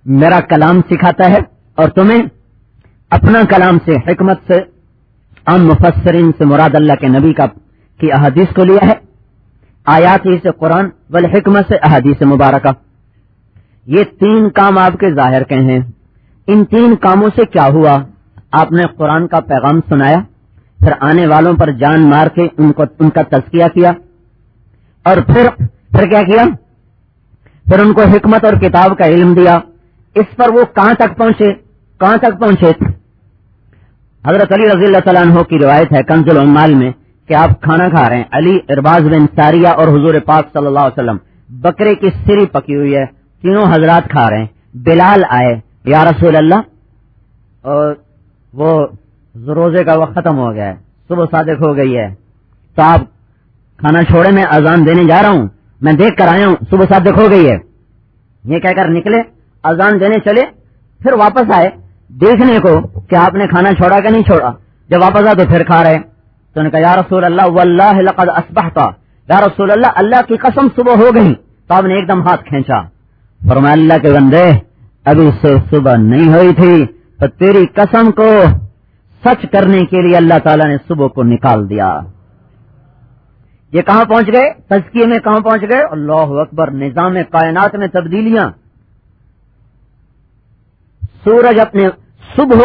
میرا کلام سکھاتا ہے اور تمہیں اپنا کلام سے، حکمت سے، عام مفسرین سے مراد اللہ کے نبی کی احادیث کو لیا ہے، آیات ہی سے قرآن والحکمت سے احادیث مبارکہ. یہ 3 کام آپ کے ظاہر کے ہیں. ان 3 کاموں سے کیا ہوا؟ آپ نے قرآن کا پیغام سنایا، پھر آنے والوں پر جان مار کے ان کا تزکیہ کیا، اور پھر کیا کیا؟ پھر ان کو حکمت اور کتاب کا علم دیا. اس پر وہ کہاں تک پہنچے؟ حضرت علی رضی اللہ تعالیٰ عنہ کی روایت ہے کنز العمال میں کہ آپ کھانا کھا رہے ہیں، علی، ارباز بن ساریہ اور حضور پاک صلی اللہ علیہ وسلم. بکرے کی سری پکی ہوئی ہے، تینوں حضرات کھا رہے ہیں. بلال آئے، یا رسول اللہ، اور وہ روزے کا وقت ختم ہو گیا ہے، صبح صادق ہو گئی ہے، تو آپ کھانا چھوڑے، میں اذان دینے جا رہا ہوں، میں دیکھ کر آیا ہوں صبح صادق ہو گئی ہے. یہ کہہ کر نکلے، اذان دینے چلے، پھر واپس آئے دیکھنے کو کہ آپ نے کھانا چھوڑا کہ نہیں چھوڑا. جب واپس آئے تو پھر کھا رہے. تو نے کہا یا رسول اللہ واللہ لقد اصبحت، یا رسول اللہ کی قسم صبح ہو گئی. تو آپ نے ایک دم ہاتھ کھینچا، فرمایا اللہ کے بندے ابھی سے صبح نہیں ہوئی تھی، تو تیری قسم کو سچ کرنے کے لیے اللہ تعالیٰ نے صبح کو نکال دیا. یہ کہاں پہنچ گئے؟ تزکیے میں کہاں پہنچ گئے؟ اللہ اکبر. نظام کائنات میں تبدیلیاں. سورج اپنے صبح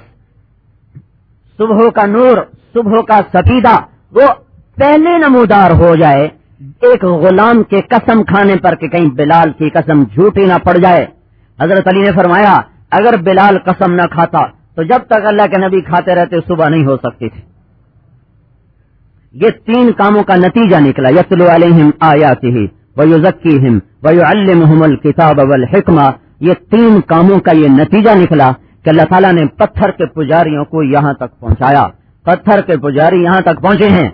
کا نور، صبح کا سفیدہ، وہ پہلے نمودار ہو جائے ایک غلام کے قسم کھانے پر کہ کہیں بلال کی قسم جھوٹی نہ پڑ جائے. حضرت علی نے فرمایا اگر بلال قسم نہ کھاتا تو جب تک اللہ کے نبی کھاتے رہتے صبح نہیں ہو سکتی تھی. یہ 3 کاموں کا نتیجہ نکلا. یتلو علیہم آیاتہ ویزکیہم ویعلمہم الکتاب والحکمہ. یہ 3 کاموں کا یہ نتیجہ نکلا کہ اللہ تعالیٰ نے پتھر کے پجاریوں کو یہاں تک پہنچایا. پتھر کے پجاری یہاں تک پہنچے ہیں.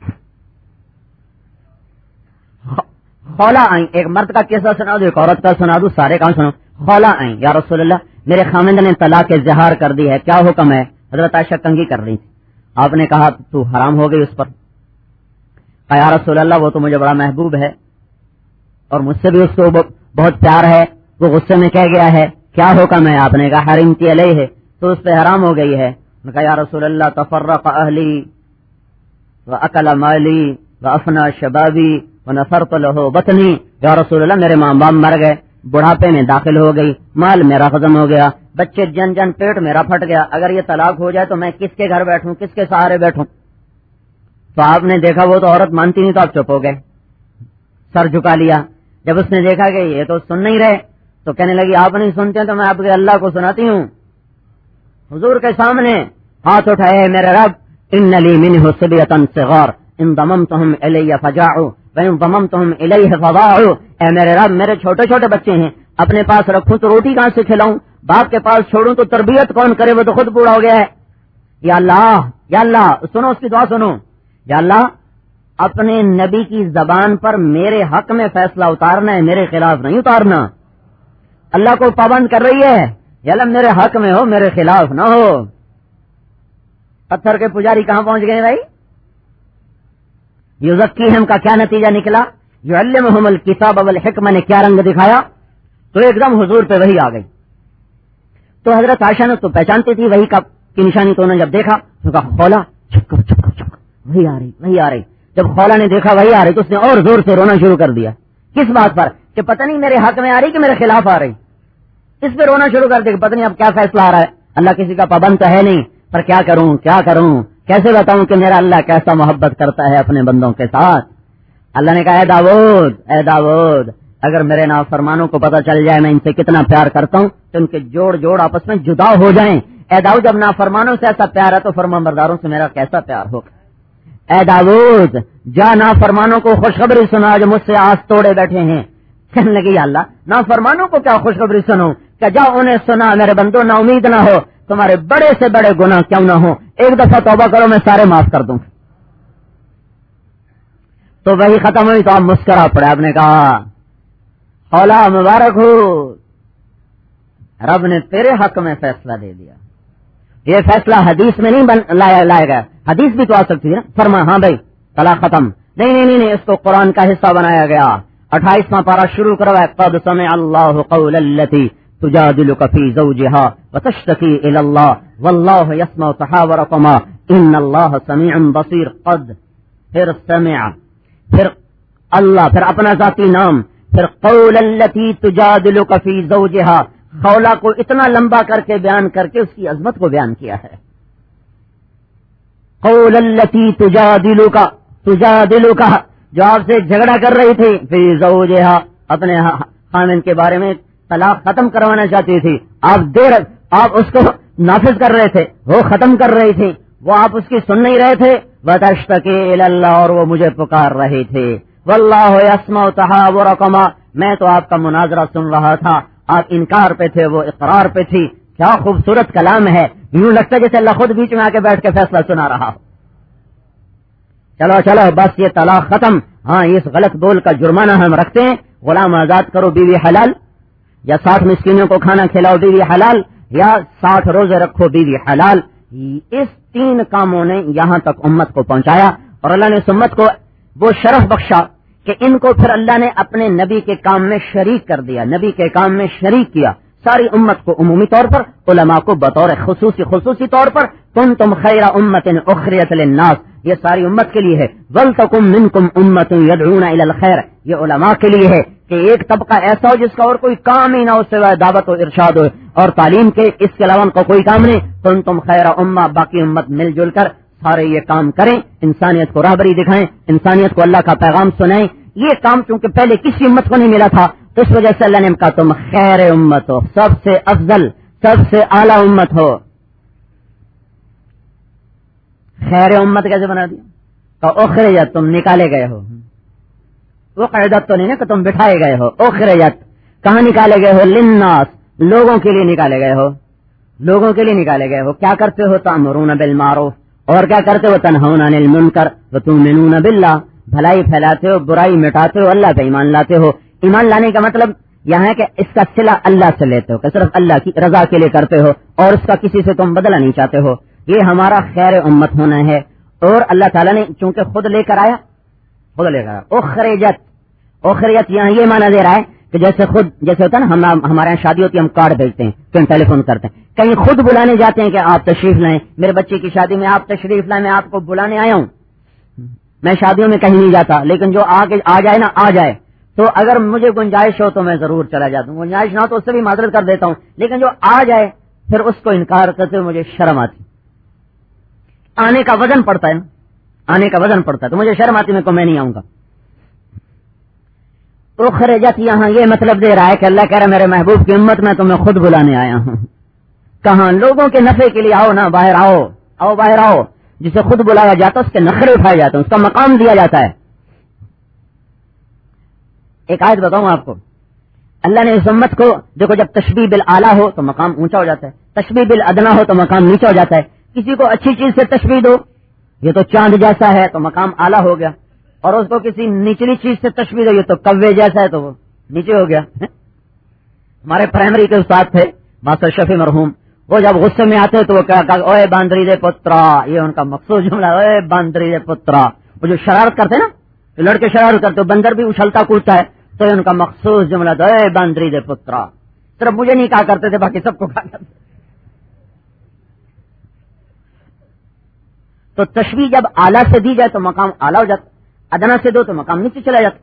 خولا آئیں، ایک مرد کا قصہ سنا دو، ایک عورت کا سنا دو، سارے کام سنو. خولا آئیں، یا رسول اللہ میرے خامند نے طلاق اظہار کر دی ہے، کیا حکم ہے؟ حضرت عائشہ کنگھی کر رہی تھی. آپ نے کہا تو حرام ہو گئی اس پر. یا رسول اللہ وہ تو مجھے بڑا محبوب ہے اور مجھ سے بھی اس کو بہت پیار ہے، وہ غصے میں کہہ گیا ہے، کیا حکم ہے؟ آپ نے کہا حرمتی علیہ، تو اس پہ حرام ہو گئی ہے. نے کہا یا رسول اللہ تفرق اہلی واکل مالی وافنا شبابی ونصرت له بطنی. یا رسول اللہ میرے ماں باپ مر گئے، بڑھاپے میں داخل ہو گئی، مال میرا ختم ہو گیا، بچے جن پیٹ میرا پھٹ گیا. اگر یہ طلاق ہو جائے تو میں کس کے گھر بیٹھوں، کس کے سہارے بیٹھوں؟ تو آپ نے دیکھا وہ تو عورت مانتی نہیں، تو آپ چپ ہو گئے، سر جھکا لیا. جب اس نے دیکھا کہ یہ تو سن نہیں رہے تو کہنے لگی آپ نہیں سنتے تو میں آپ کے اللہ کو سناتی ہوں. حضور کے سامنے ہاتھ اٹھائے، میرے رب ان لی منہ صبیۃ صغار ان ضممتهم الی فجاعوا وان ضممتهم الیہ فضاعوا. اے میرے رب میرے چھوٹے چھوٹے بچے ہیں، اپنے پاس رکھوں تو روٹی کہاں سے کھلاؤں، باپ کے پاس چھوڑوں تو تربیت کون کرے، وہ تو خود بوڑھا ہو گیا ہے. یا اللہ سنو، اس کی دعا سنو. یا اللہ اپنے نبی کی زبان پر میرے حق میں فیصلہ اتارنا ہے، میرے خلاف نہیں اتارنا. اللہ کو پابند کر رہی ہے، یا اللہ میرے حق میں ہو، میرے خلاف نہ ہو. پتھر کے پجاری کہاں پہنچ گئے بھائی؟ یزکیہم کا کیا نتیجہ نکلا؟ یعلمہم الکتاب والحکمہ نے کیا رنگ دکھایا؟ تو ایک دم حضور پہ وحی آ گئی. تو حضرت عائشہ نے تو پہچانتی تھی وحی کی نشانی، تو انہوں نے جب دیکھا تو کہا خولا چپ کر وہی آ رہی. جب خولا نے دیکھا وہی آ رہی تو اس نے اور زور سے رونا شروع کر دیا. کس بات پر؟ کہ پتہ نہیں میرے حق میں آ رہی کہ میرے خلاف آ رہی. اس پہ رونا شروع کر دیا کہ پتہ نہیں اب کیا فیصلہ آ رہا ہے. اللہ کسی کا پابند تو ہے نہیں، پر کیا کروں، کیسے بتاؤں کہ میرا اللہ کیسا محبت کرتا ہے اپنے بندوں کے ساتھ. اللہ نے کہا اے داؤد اگر میرے نافرمانوں کو پتہ چل جائے میں ان سے کتنا پیار کرتا ہوں تو ان کے جوڑ آپس میں جدا ہو جائیں. اے داؤد جب نافرمانوں سے ایسا پیار ہے تو فرمانبرداروں سے میرا کیسا پیار ہوگا. اے داؤد جا نافرمانوں کو خوشخبری سنا جو مجھ سے آس توڑے بیٹھے ہیں. کہنے لگی یا اللہ نافرمانوں کو کیا خوشخبری سنوں؟ کہ جا انہیں سنا میرے بندو نا امید نہ ہو، تمہارے بڑے سے بڑے گناہ کیوں نہ ہو، ایک دفعہ توبہ کرو میں سارے معاف کر دوں. تو وہی ختم ہوئی تو آپ مسکرا پڑے. آپ نے کہا خولا مبارک ہو، رب نے تیرے حق میں فیصلہ دے دیا. یہ فیصلہ حدیث میں نہیں لایا گیا، حدیث بھی تو آ سکتی ہے نا. فرما ہاں بھائی طلاق ختم. نہیں اس کو قرآن کا حصہ بنایا گیا. 28واں پارہ شروع کروا ہے. قد سمع اللہ قول التی تجادلک فی زوجہا وتشتکی الی اللہ واللہ یسمع تحاورکما ان اللہ سمیع بصیر. قد، پھر سمع، پھر اللہ، پھر اپنا ذاتی نام، پھر قول التی تجادلک فی زوجہا. خولا کو اتنا لمبا کر کے بیان کر کے اس کی عظمت کو بیان کیا ہے. قول التی تجادلک، تجادلک جو آپ سے جھگڑا کر رہی تھی، فی زوجہا اپنے خامن کے بارے میں طلاق ختم کروانا چاہتی تھی، آپ اس کو نافذ کر رہے تھے، وہ ختم کر رہی تھی، وہ آپ اس کی سن نہیں رہے تھے. وتشتکی الی اللہ، اور وہ مجھے پکار رہے تھے. واللہ یسمع تحاورکما، میں تو آپ کا مناظرہ سن رہا تھا، آپ انکار پہ تھے، وہ اقرار پہ تھی. کیا خوبصورت کلام ہے، یوں لگتا ہے جیسے اللہ خود بیچ میں آ کے بیٹھ کے فیصلہ سنا رہا ہو. چلو چلو بس یہ طلاق ختم. ہاں اس غلط بول کا جرمانہ ہم رکھتے ہیں، غلام آزاد کرو بیوی حلال، یا 60 مسکینوں کو کھانا کھلاؤ بیوی حلال، یا 60 روزے رکھو بیوی حلال. اس 3 کاموں نے یہاں تک امت کو پہنچایا، اور اللہ نے اس امت کو وہ شرف بخشا کہ ان کو پھر اللہ نے اپنے نبی کے کام میں شریک کر دیا، نبی کے کام میں شریک کیا. ساری امت کو عمومی طور پر، علماء کو بطور خصوصی طور پر کنتم خیر امت اخرجت للناس، یہ ساری امت کے لیے ہے. ولتکم منکم امت یدعون الی الخیر، یہ علماء کے لیے ہے کہ ایک طبقہ ایسا ہو جس کا اور کوئی کام ہی نہ ہو سوائے دعوت و ارشاد ہو اور تعلیم کے، اس کے علاوہ ان کو کوئی کام نہیں. کنتم خیر امہ، باقی امت مل جل کر سارے یہ کام کریں، انسانیت کو راہبری دکھائیں، انسانیت کو اللہ کا پیغام سنائیں. یہ کام چونکہ پہلے کسی امت کو نہیں ملا تھا، تو اس وجہ سے اللہ نے کہا تم خیر امت ہو، سب سے افضل، سب سے اعلیٰ امت ہو. خیر امت کیسے بنا دیا؟ کہ اخرجت، تم نکالے گئے ہو. وہ قیادت تو نہیں نا کہ تم بٹھائے گئے ہو. اخرجت کہاں نکالے گئے ہو؟ للناس، لوگوں کے لیے نکالے گئے ہو، لوگوں کے لیے نکالے گئے ہو. کیا کرتے ہو؟ تأمرون بالمعروف، اور کیا کرتے ہو؟ تنہون عن المنکر وتؤمنون باللہ، بھلائی پھیلاتے ہو، برائی مٹاتے ہو، اللہ پہ ایمان لاتے ہو. ایمان لانے کا مطلب یہاں ہے کہ اس کا صلہ اللہ سے لیتے ہو، کہ صرف اللہ کی رضا کے لیے کرتے ہو اور اس کا کسی سے تم بدلہ نہیں چاہتے ہو. یہ ہمارا خیر امت ہونا ہے. اور اللہ تعالیٰ نے چونکہ خود لے کر آیا. اخرجت یہاں یہ مانا دے رہا ہے کہ جیسے ہوتا ہے نا، ہمارے یہاں شادی ہوتی ہے، ہم کارڈ بھیجتے ہیں، پھر ٹیلی فون کرتے ہیں، کہیں خود بلانے جاتے ہیں کہ آپ تشریف لائیں، میرے بچے کی شادی میں آپ تشریف لائیں، میں آپ کو بلانے آیا ہوں. میں شادیوں میں کہیں نہیں جاتا، لیکن جو آ جائے نا آ جائے. تو اگر مجھے گنجائش ہو تو میں ضرور چلا جاتا ہوں، گنجائش نہ ہو تو اس سے بھی معذرت کر دیتا ہوں، لیکن جو آ جائے پھر اس کو انکار کرتے ہوئے مجھے شرم آتی. آنے کا وزن پڑتا ہے نا، آنے کا وزن پڑتا ہے، تو مجھے شرم آتی میں نہیں آؤں گا. اخرجت یہاں یہ مطلب دے رہا ہے کہ اللہ کہہ رہا ہے میرے محبوب کی امت میں تمہیں خود بلانے آیا ہوں. کہاں؟ لوگوں کے نفع کے لیے آؤ نا، باہر آؤ باہر آؤ. جسے خود بلایا جاتا اس کے نخرے اٹھائے جاتے ہیں، اس کا مقام دیا جاتا ہے. ایک آیت بتاؤں آپ کو، اللہ نے اس امت کو دیکھو، جب تشبیہ بالاعلیٰ ہو تو مقام اونچا ہو جاتا ہے، تشبیہ بالادنیٰ ہو تو مقام نیچا ہو جاتا ہے. کسی کو اچھی چیز سے تشبیہ دو، یہ تو چاند جیسا ہے تو مقام اعلیٰ ہو گیا، اور اس کو کسی نچلی چیز سے تشبیہ دو، یہ تو کوے جیسا ہے تو وہ نیچے ہو گیا. ہمارے پرائمری کے استاد تھے ماسٹر شفیع مرحوم، وہ جب غصے میں آتے تو وہ کیا کہا، اوے باندری دے پترا، یہ ان کا مخصوص جملہ، اوے باندری دے پترا. وہ جو شرارت کرتے نا، لڑکے شرارت کرتے، بندر بھی اچھلتا کودتا ہے، تو ان کا مخصوص جملہ تھا، اے باندری دے پترا. صرف مجھے نہیں کہا کرتے تھے، باقی سب کو کہا کرتے. تو تشبیہ جب اعلیٰ سے دی جائے تو مقام اعلیٰ ہو جاتا، ادنا سے دو تو مقام نیچے چلا جاتا.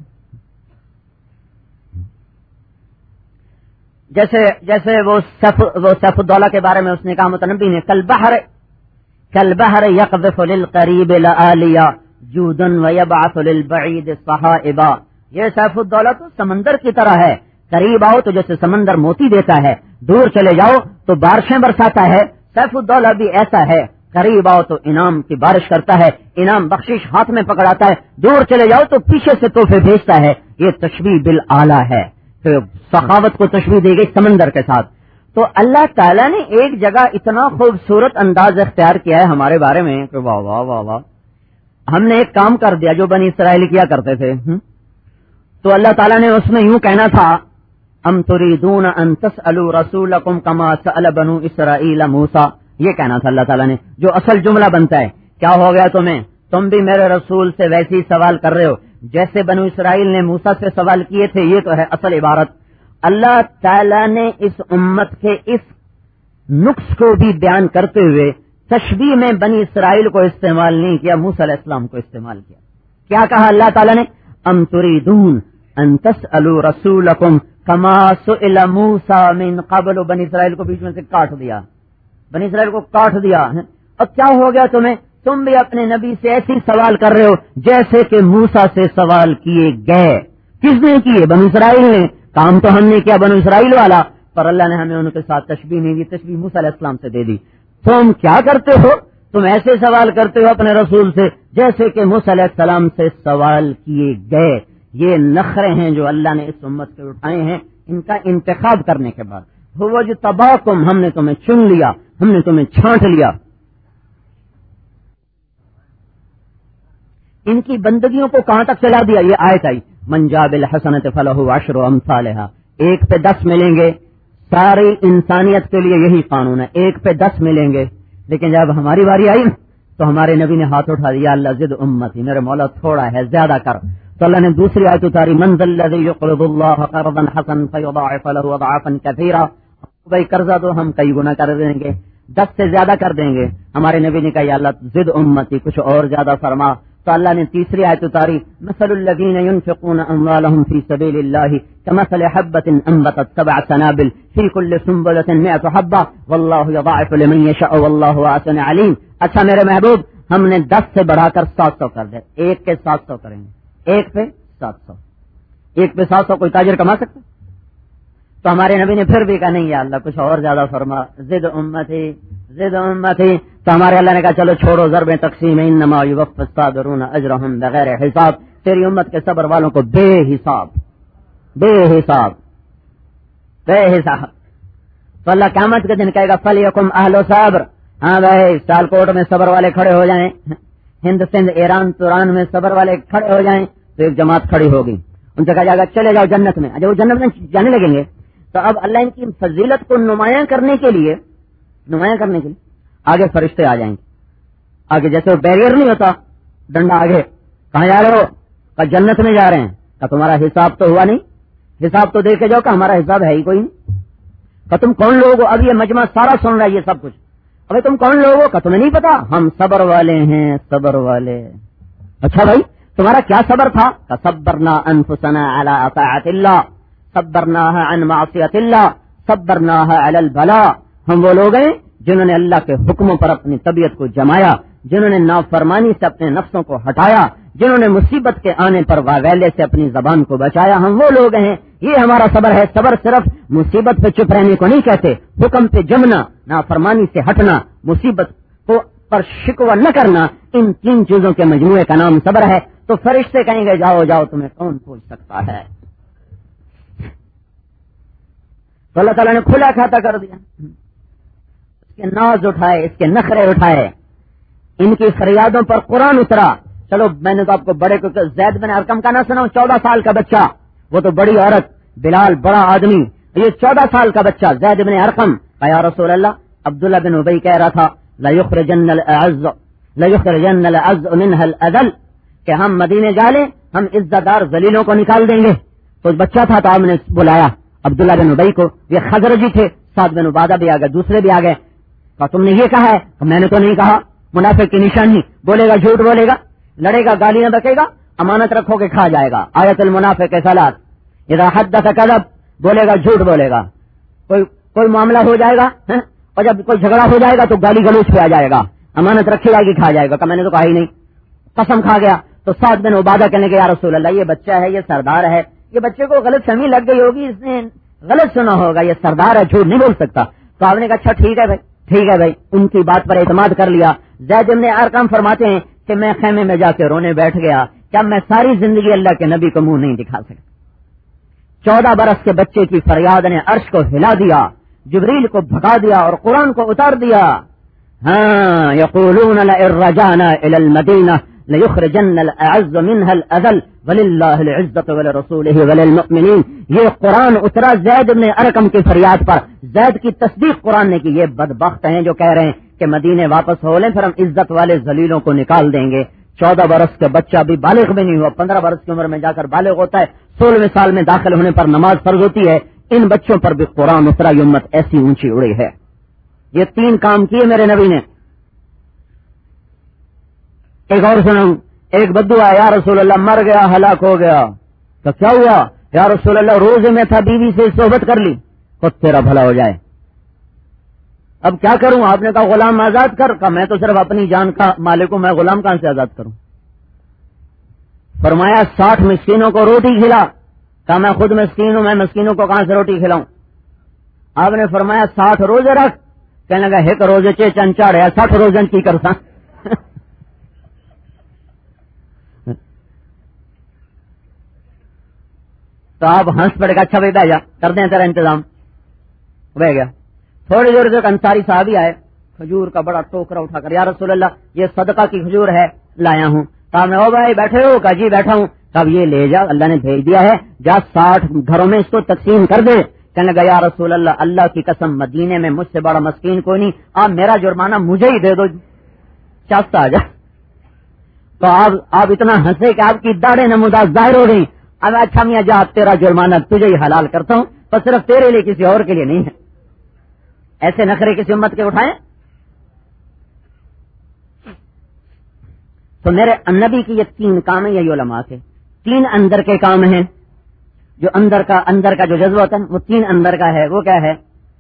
جیسے وہ سیف الدولہ کے بارے میں اس نے کہا متنبی نے، کل بحر یقذف للقریب لآلیا جودا ویبعث للبعید صحائبا. یہ سیف الدولہ تو سمندر کی طرح ہے، قریب آؤ تو جیسے سمندر موتی دیتا ہے، دور چلے جاؤ تو بارشیں برساتا ہے. سیف الدولہ بھی ایسا ہے، قریب آؤ تو انعام کی بارش کرتا ہے، انعام بخشش ہاتھ میں پکڑاتا ہے، دور چلے جاؤ تو پیچھے سے تحفے بھیجتا ہے. یہ تشبیہ بالاعلیٰ ہے. تو سخاوت کو تشبیہ دی گئی سمندر کے ساتھ. تو اللہ تعالیٰ نے ایک جگہ اتنا خوبصورت انداز اختیار کیا ہے ہمارے بارے میں کہ واہ واہ واہ واہ. ہم نے ایک کام کر دیا جو بنی اسرائیل کیا کرتے تھے، تو اللہ تعالیٰ نے اس میں یوں کہنا تھا، ام تریدون ان تسألوا رسولکم کما سأل بنو اسرائیل موسیٰ. یہ کہنا تھا اللہ تعالیٰ نے، جو اصل جملہ بنتا ہے. کیا ہو گیا تم بھی میرے رسول سے ویسے ہی سوال کر رہے ہو جیسے بنو اسرائیل نے موسیٰ سے سوال کیے تھے. یہ تو ہے اصل عبارت. اللہ تعالی نے اس امت کے اس نقص کو بھی بیان کرتے ہوئے تشبیہ میں بنی اسرائیل کو استعمال نہیں کیا، موسیٰ علیہ السلام کو استعمال کیا۔ کیا کہا اللہ تعالیٰ نے؟ ام تریدون ان تسألوا رسولکم کما سئل موسیٰ من قبل۔ بنی اسرائیل کو بیچ میں سے کاٹ دیا، بنی اسرائیل کو کاٹ دیا۔ اب کیا ہو گیا تمہیں؟ تم بھی اپنے نبی سے ایسی سوال کر رہے ہو جیسے کہ موسیٰ سے سوال کیے گئے۔ کس نے کیے؟ بنی اسرائیل نے۔ کام تو ہم نے کیا بنی اسرائیل والا، پر اللہ نے ہمیں ان کے ساتھ تشبیہ نہیں دی، تشبیہ موسیٰ علیہ السلام سے دے دی۔ تم کیا کرتے ہو؟ تم ایسے سوال کرتے ہو اپنے رسول سے جیسے کہ موسیٰ علیہ السلام سے سوال کیے گئے۔ یہ نخرے ہیں جو اللہ نے اس امت کے اٹھائے ہیں ان کا انتخاب کرنے کے بعد۔ وہ جو تباکم، ہم نے تمہیں چن لیا، ہم نے تمہیں چھانٹ لیا۔ ان کی بندگیوں کو کہاں تک چلا دیا؟ یہ آیت آئی من جاء بالحسنۃ فلہ عشر امثالھا، 1 پہ 10 ملیں گے۔ ساری انسانیت کے لیے یہی قانون ہے، 1 پہ 10 ملیں گے۔ لیکن جب ہماری باری آئی تو ہمارے نبی نے ہاتھ اٹھا دیا، اللہ زد امتی، میرے مولا تھوڑا ہے، زیادہ کر۔ تو اللہ نے دوسری آیت اتاری من ذا الذی یقرض اللہ قرضا حسنا فیضاعف له اضعافا کثیرا، بھائی قرضہ دو ہم کئی گنا کر دیں گے، 10 سے زیادہ کر دیں گے۔ ہمارے نبی نے کہا یا اللہ زد امتی، کچھ اور زیادہ فرما۔ تو اللہ نے تیسری آیت اتاری مثل الذین ينفقون اموالهم فی سبیل اللہ کمثل حبۃ انبتت 7 سنابل فی کل سنبلۃ 100 حبۃ واللہ یضاعف لمن یشاء واللہ واسع علیم۔ اچھا میرے محبوب، ہم نے 10 سے بڑھا کر 700 کر دے، 1 کے 700 کریں گے، 1 پہ 700، 1 پہ 700 کوئی تاجر کما سکتا؟ تو ہمارے نبی نے پھر بھی کہا نہیں یا اللہ کچھ اور زیادہ فرما، زد امتی زد امتی۔ تو ہمارے اللہ نے کہا چلو چھوڑو ضرب تقسیم، انما یوفی الصابرون اجرهم بغیر حساب، تیری امت کے صبر والوں کو بے حساب بے حساب بے حساب۔ تو اللہ قیامت کے دن کہے گا فلیکم اہل صبر، ہاں بھائی سال کوٹ میں صبر والے کھڑے ہو جائیں، ہند سندھ ایران توران میں صبر والے کھڑے ہو جائیں، تو ایک جماعت کھڑی ہوگی، ان سے کہا جائے گا چلے جاؤ جنت میں۔ جب وہ جنت میں جانے لگیں گے تو اب اللہ ان کی فضیلت کو نمایاں کرنے کے لیے آگے فرشتے آ جائیں گے، آگے جیسے وہ بیریئر نہیں ہوتا ڈنڈا، آگے کہاں جا رہے ہو؟ کہ جنت میں جا رہے ہیں۔ کہ تمہارا حساب تو ہوا نہیں، حساب تو دیکھے جاؤ کہ ہمارا حساب ہے ہی کوئی نہیں۔ کہ تم کون لوگ ہو؟ اب یہ مجمع سارا سن رہا ہے یہ سب کچھ، ابھی تم کون لوگ ہو؟ کہ تمہیں نہیں پتا ہم صبر والے ہیں، صبر والے۔ اچھا بھائی تمہارا کیا صبر تھا؟ کہ صبرنا انفسنا علی طاعت اللہ، صبرناها عن معصیت اللہ، صبرناها علی البلاء۔ ہم وہ لوگ ہیں جنہوں نے اللہ کے حکموں پر اپنی طبیعت کو جمایا، جنہوں نے نافرمانی سے اپنے نفسوں کو ہٹایا، جنہوں نے مصیبت کے آنے پر واویلے سے اپنی زبان کو بچایا، ہم وہ لوگ ہیں۔ یہ ہمارا صبر ہے۔ صبر صرف مصیبت پہ چپ رہنے کو نہیں کہتے، حکم پہ جمنا، نافرمانی سے ہٹنا، مصیبت کو پر شکوہ نہ کرنا، ان 3 چیزوں کے مجموعے کا نام صبر ہے۔ تو فرشتے کہیں گے جاؤ جاؤ تمہیں کون پوچھ سکتا ہے؟ تو اللہ تعالیٰ نے کھلا کھاتا کر دیا، اس کے ناز اٹھائے، اس کے نخرے اٹھائے، ان کی فریادوں پر قرآن اترا۔ چلو میں نے تو آپ کو بڑے کو زید بن ارقم کا نہ سناؤں، 14 سال کا بچہ، وہ تو بڑی عورت، بلال بڑا آدمی، یہ 14 سال کا بچہ زید بن ارقم۔ یا رسول اللہ، عبداللہ بن ابی کہہ رہا تھا لیخرجن الأعز منها الأذل، کہ ہم مدینے جا لیں ہم عزت دار ذلیلوں کو نکال دیں گے۔ تو بچہ تھا تو آپ نے بلایا عبداللہ بن ابی کو، یہ خزرجی تھے، سعد بن عبادہ بھی آ گئے، دوسرے بھی آ گئے۔ تو تم نے یہ کہا ہے؟ میں نے تو نہیں کہا، منافق کی نشانی، بولے گا جھوٹ بولے گا، لڑے گا گالیاں بکے گا، امانت رکھو کہ کھا جائے گا۔ آیت المنافق ثلاث، اذا حدث کذب، بولے گا جھوٹ بولے گا، کوئی معاملہ ہو جائے گا اور جب کوئی جھگڑا ہو جائے گا تو گالی گلوچ پہ آ جائے گا، امانت رکھی جائے گی کھا جائے گا۔ کہ میں نے تو کہا ہی نہیں، قسم کھا گیا۔ تو سعد بن عبادہ کہنے کے یا رسول اللہ یہ بچہ ہے، یہ سردار ہے، یہ بچے کو غلط فہمی لگ گئی ہوگی، اس نے غلط سنا ہوگا، یہ سردار ہے، جھوٹ نہیں بول سکتا۔ تو آپ نے کہا اچھا ٹھیک ہے بھائی، ٹھیک ہے بھائی، ان کی بات پر اعتماد کر لیا۔ زید بن ارقم فرماتے ہیں کہ میں خیمے میں جا کے رونے بیٹھ گیا، کیا میں ساری زندگی اللہ کے نبی کو منہ نہیں دکھا سکتا۔ 14 برس کے بچے کی فریاد نے عرش کو ہلا دیا، جبریل کو بھگا دیا اور قرآن کو اتار دیا۔ ہاں یقولون لئن رجعنا الى المدینہ لیخرجن الاعز منها الاذل وللہ العزت ولرسولہ وللمؤمنین۔ یہ قرآن اترا زید بن ارقم کی فریاد پر، زید کی تصدیق قرآن نے کی۔ یہ بدبخت ہیں جو کہہ رہے ہیں کہ مدینے واپس ہو لیں پھر ہم عزت والے ذلیلوں کو نکال دیں گے۔ 14 برس کے بچہ بھی بالغ بھی نہیں ہوا، 15 برس کی عمر میں جا کر بالغ ہوتا ہے، 16ویں سال میں داخل ہونے پر نماز فرض ہوتی ہے، ان بچوں پر بھی قرآن اترا، یہ امت ایسی اونچی اڑی ہے۔ یہ 3 کام کیے میرے نبی نے۔ ایک اور سنوں، ایک بدو آیا، یا رسول اللہ مر گیا، ہلاک ہو گیا، تو کیا ہوا؟ یا رسول اللہ روزے میں تھا، بیوی سے صحبت کر لی، خود تیرا بھلا ہو جائے۔ اب کیا کروں؟ آپ نے کہا غلام آزاد کر۔ کہا میں تو صرف اپنی جان کا مالک ہوں، میں غلام کہاں سے آزاد کروں؟ فرمایا 60 مسکینوں کو روٹی کھلا۔ کہا میں خود مسکین ہوں، میں مسکینوں کو کہاں سے روٹی کھلاؤں؟ آپ نے فرمایا 60 روزے رکھ۔ کہنے لگا ایک روزے چے چنچاڑ ہے، 60 روزن کی کرتا۔ تو آپ ہنس پڑے گا، اچھا بھائی بہ جا، کر دیں تیرا انتظام۔ بہ گیا۔ تھوڑی دیر سے ایک انصاری صحابی آئے، کھجور کا بڑا ٹوکرا اٹھا کر، یا رسول اللہ یہ صدقہ کی کھجور ہے، لایا ہوں۔ کہا میں او بھائی بیٹھے ہو؟ کہا جی بیٹھا ہوں۔ کب یہ لے جا، اللہ نے بھیج دیا ہے، جا 60 گھروں میں اس کو تقسیم کر دے۔ کہنے لگا یا رسول اللہ اللہ کی قسم مدینے میں مجھ سے بڑا مسکین کوئی نہیں، آپ میرا جرمانہ مجھے ہی دے دو، چاستہ آ جا۔ تو آپ اتنا ہنسے کہ آپ کی داڑھیں نمودار ظاہر ہو گئی۔ اب اچھا میاں جا، تیرا جرمانہ تجھے ہی حلال کرتا ہوں، پر صرف تیرے لیے، کسی اور کے لیے نہیں ہے۔ ایسے نخرے کسی امت کے اٹھائیں؟ تو میرے نبی کی یہ 3 کام ہیں، یہ علماء کے 3 اندر کے کام ہیں، جو اندر کا جو جذبہ ہوتا ہے وہ 3 اندر کا ہے۔ وہ کیا ہے؟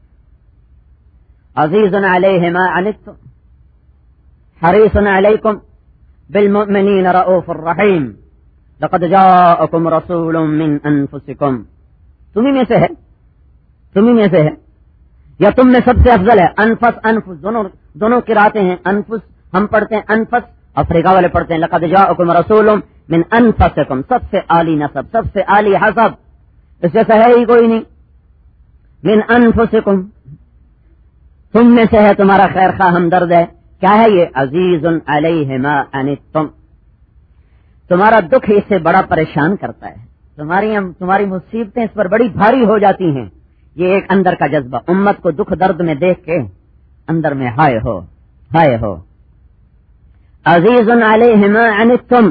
عزیز علیہ ما عنتم حریص علیکم بالمؤمنین رؤوف الرحیم لقد جاءکم رسول من انفسکم۔ تمہیں میں سے ہے یا تم میں سب سے افضل ہے؟ انفس دونوں قراتیں ہیں، انفس ہم پڑھتے ہیں انفس، افریقہ والے پڑھتے ہیں لقد جاءکم رسول من انفسکم، سب سے عالی نسب، سب سے عالی حسب، اس جیسا ہے ہی کوئی نہیں۔ من انفسکم، تم میں سے ہے، تمہارا خیر خواہ ہمدرد ہے۔ کیا ہے یہ؟ عزیز علیہ ما عنتم، تمہارا دکھ اس سے بڑا پریشان کرتا ہے، تمہاری مصیبتیں اس پر بڑی بھاری ہو جاتی ہیں۔ یہ ایک اندر کا جذبہ، امت کو دکھ درد میں دیکھ کے اندر میں ہائے ہو۔ عزیز علیہ ما عنتم،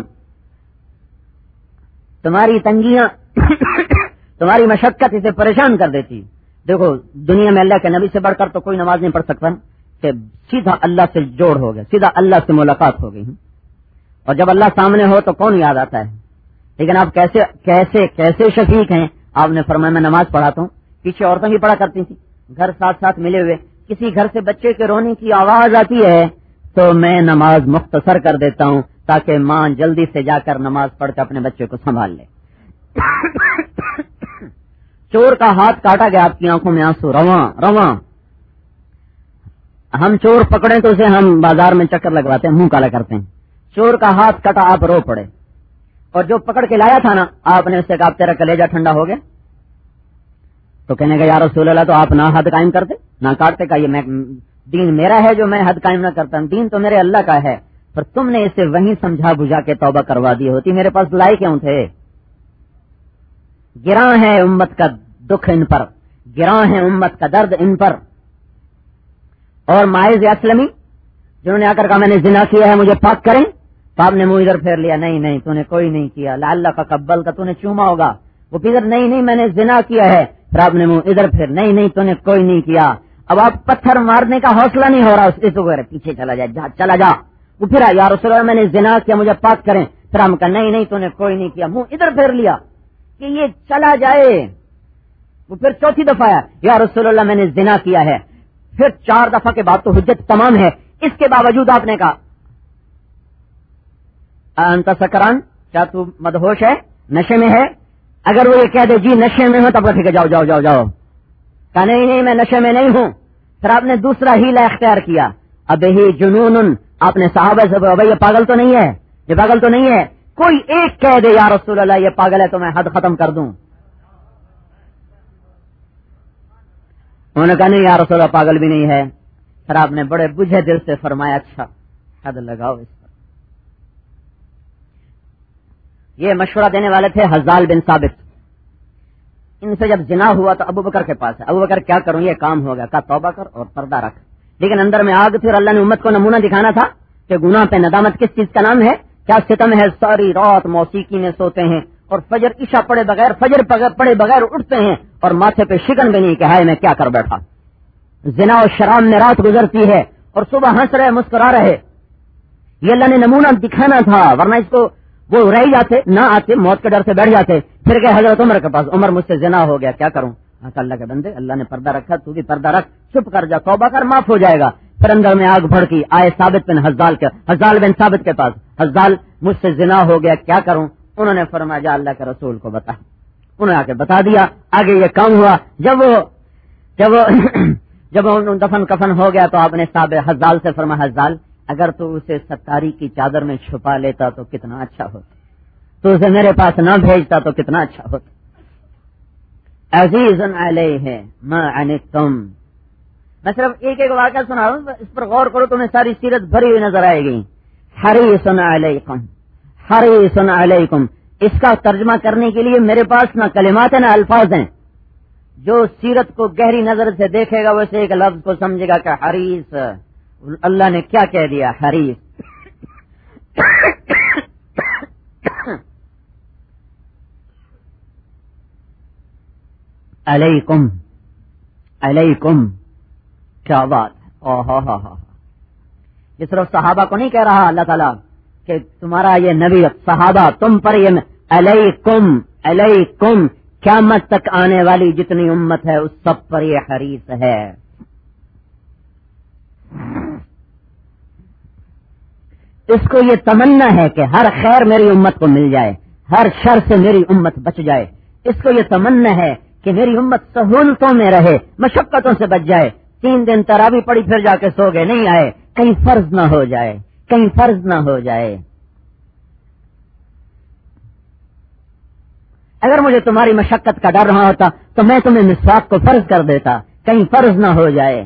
تمہاری تنگیاں تمہاری مشقت اسے پریشان کر دیتی۔ دیکھو دنیا میں اللہ کے نبی سے بڑھ کر تو کوئی نماز نہیں پڑھ سکتا کہ سیدھا اللہ سے جوڑ ہو گیا، سیدھا اللہ سے ملاقات ہو گئی، اور جب اللہ سامنے ہو تو کون یاد آتا ہے؟ لیکن آپ کیسے شفیق ہیں؟ آپ نے فرمایا میں نماز پڑھاتا ہوں، پیچھے عورتیں بھی پڑھا کرتی تھی، گھر ساتھ ملے ہوئے، کسی گھر سے بچے کے رونے کی آواز آتی ہے تو میں نماز مختصر کر دیتا ہوں تاکہ ماں جلدی سے جا کر نماز پڑھ کے اپنے بچے کو سنبھال لے۔ چور کا ہاتھ کاٹا گیا، آپ کی آنکھوں میں آنسو رواں۔ ہم چور پکڑیں تو اسے ہم بازار میں چکر لگواتے ہیں، منہ کالا کرتے ہیں۔ چور کا ہاتھ کٹا، آپ رو پڑے، اور جو پکڑ کے لایا تھا نا، آپ نے اس سے کہا تیرا کلیجہ ٹھنڈا ہو گیا؟ تو کہنے کا یا رسول اللہ تو آپ نہ حد قائم کرتے، نہ کاٹتے۔ کا یہ دین میرا ہے جو میں حد قائم نہ کرتا ہوں، دین تو میرے اللہ کا ہے، پر تم نے اسے وہیں سمجھا بجھا کے توبہ کروا دی ہوتی، میرے پاس لائے کیوں تھے؟ گراں ہے امت کا دکھ ان پر، گراں ہے امت کا درد ان پر۔ اور مائز اسلمی جنہوں نے آ کر کہا میں نے زنا کیا ہے، مجھے پاک کریں، تو آپ نے منہ ادھر پھیر لیا، نہیں تو نے کوئی نہیں کیا، لعلہ کا قبل کا تو نے چوما ہوگا، وہ ادھر نہیں میں نے زنا کیا ہے، پھر آپ نے منہ ادھر پھیر، نہیں تو نے کوئی نہیں کیا۔ اب آپ پتھر مارنے کا حوصلہ نہیں ہو رہا اس وغیرہ، پیچھے چلا جا، وہ پھر یا رسول اللہ میں نے زنا کیا، مجھے پاک کریں، پھر ہم کہا نہیں تو نے کوئی نہیں کیا، منہ ادھر پھیر لیا کہ یہ چلا جائے۔ وہ پھر 4تھی دفعہ آیا، یا رسول اللہ میں نے زنا کیا ہے، پھر 4 دفعہ کے بعد تو حجت تمام ہے، اس کے باوجود آپ نے کہا انت سکران، کیا تو مدہوش ہے، نشے میں ہے؟ اگر وہ یہ کہہ دے جی نشے میں ہوں تب ٹھیک ہے، جاؤ، کہا نہیں میں نشے میں نہیں ہوں۔ پھر آپ نے دوسرا ہیلا اختیار کیا، اب ہی جنون، آپ نے صحابہ سے بھائی یہ پاگل تو نہیں ہے، کوئی ایک کہہ دے یا رسول اللہ یہ پاگل ہے تو میں حد ختم کر دوں۔ انہوں نے کہا نہیں یا رسول اللہ پاگل بھی نہیں ہے۔ پھر آپ نے بڑے بجھے دل سے فرمایا اچھا حد لگاؤ اس پر۔ یہ مشورہ دینے والے تھے حزال بن ثابت، ان سے جب زنا ہوا تو ابو بکر کے پاس ہے، ابو بکر کیا کروں یہ کام ہو گیا، کہا توبہ کر اور پردہ رکھ، لیکن اندر میں آگ تھی، اور اللہ نے امت کو نمونہ دکھانا تھا کہ گناہ پہ ندامت کس چیز کا نام ہے، کیا ستم ہے، ساری رات موسیقی میں سوتے ہیں، اور فجر عشاء پڑے بغیر پڑے بغیر اٹھتے ہیں اور ماتھے پہ شکن بھی نہیں کہ ہائے میں کیا کر بیٹھا. زنا و شراب میں رات گزرتی ہے اور صبح ہنس رہے مسکرا رہے. یہ اللہ نے نمونہ دکھانا تھا، ورنہ اس کو وہ رہ جاتے نہ آتے، موت کے ڈر سے بیٹھ جاتے. پھر گئے حضرت عمر کے پاس، عمر مجھ سے زنا ہو گیا کیا کروں؟ اللہ کے بندے، اللہ نے پردہ رکھا، تو بھی پردہ رکھ، چپ کر جا، توبہ کر، معاف ہو جائے گا. پھر اندر میں آگ بھڑکی، آئے حزال بن ثابت کے پاس، حزال مجھ سے زنا ہو گیا کیا کروں؟ انہوں نے فرمایا جا اللہ کے رسول کو بتا. انہوں نے آ کے بتا دیا. آگے یہ کام ہوا. جب دفن کفن ہو گیا تو آپ نے صاحب حزال سے فرمایا حزال اگر تو اسے ستاری کی چادر میں چھپا لیتا تو کتنا اچھا ہوتا، تو اسے میرے پاس نہ بھیجتا تو کتنا اچھا ہوتا. عزیز علیہ ما عنتم. میں صرف ایک واقعہ سنا رہا ہوں، اس پر غور کرو، تمہیں ساری سیرت بھری ہوئی نظر آئے گی. حریص علیکم، حریص علیکم. اس کا ترجمہ کرنے کے لیے میرے پاس نہ کلمات ہیں نہ الفاظ ہیں. جو سیرت کو گہری نظر سے دیکھے گا ویسے ایک لفظ کو سمجھے گا کہ حریص، اللہ نے کیا کہہ دیا، حریص. علیکم، علیکم، کیا بات ہے. یہ صرف صحابہ کو نہیں کہہ رہا اللہ تعالیٰ کہ تمہارا یہ نبی صحابہ تم پر یہ علیکم، علیکم، قیامت تک آنے والی جتنی امت ہے اس سب پر یہ حریص ہے. اس کو یہ تمنا ہے کہ ہر خیر میری امت کو مل جائے، ہر شر سے میری امت بچ جائے. اس کو یہ تمنا ہے کہ میری امت سہولتوں میں رہے، مشقتوں سے بچ جائے. 3 دن تراویح پڑی پھر جا کے سو گئے، نہیں آئے، کہیں فرض نہ ہو جائے، کہیں فرض نہ ہو جائے. اگر مجھے تمہاری مشقت کا ڈر رہا ہوتا تو میں تمہیں مسواک کو فرض کر دیتا، کہیں فرض نہ ہو جائے.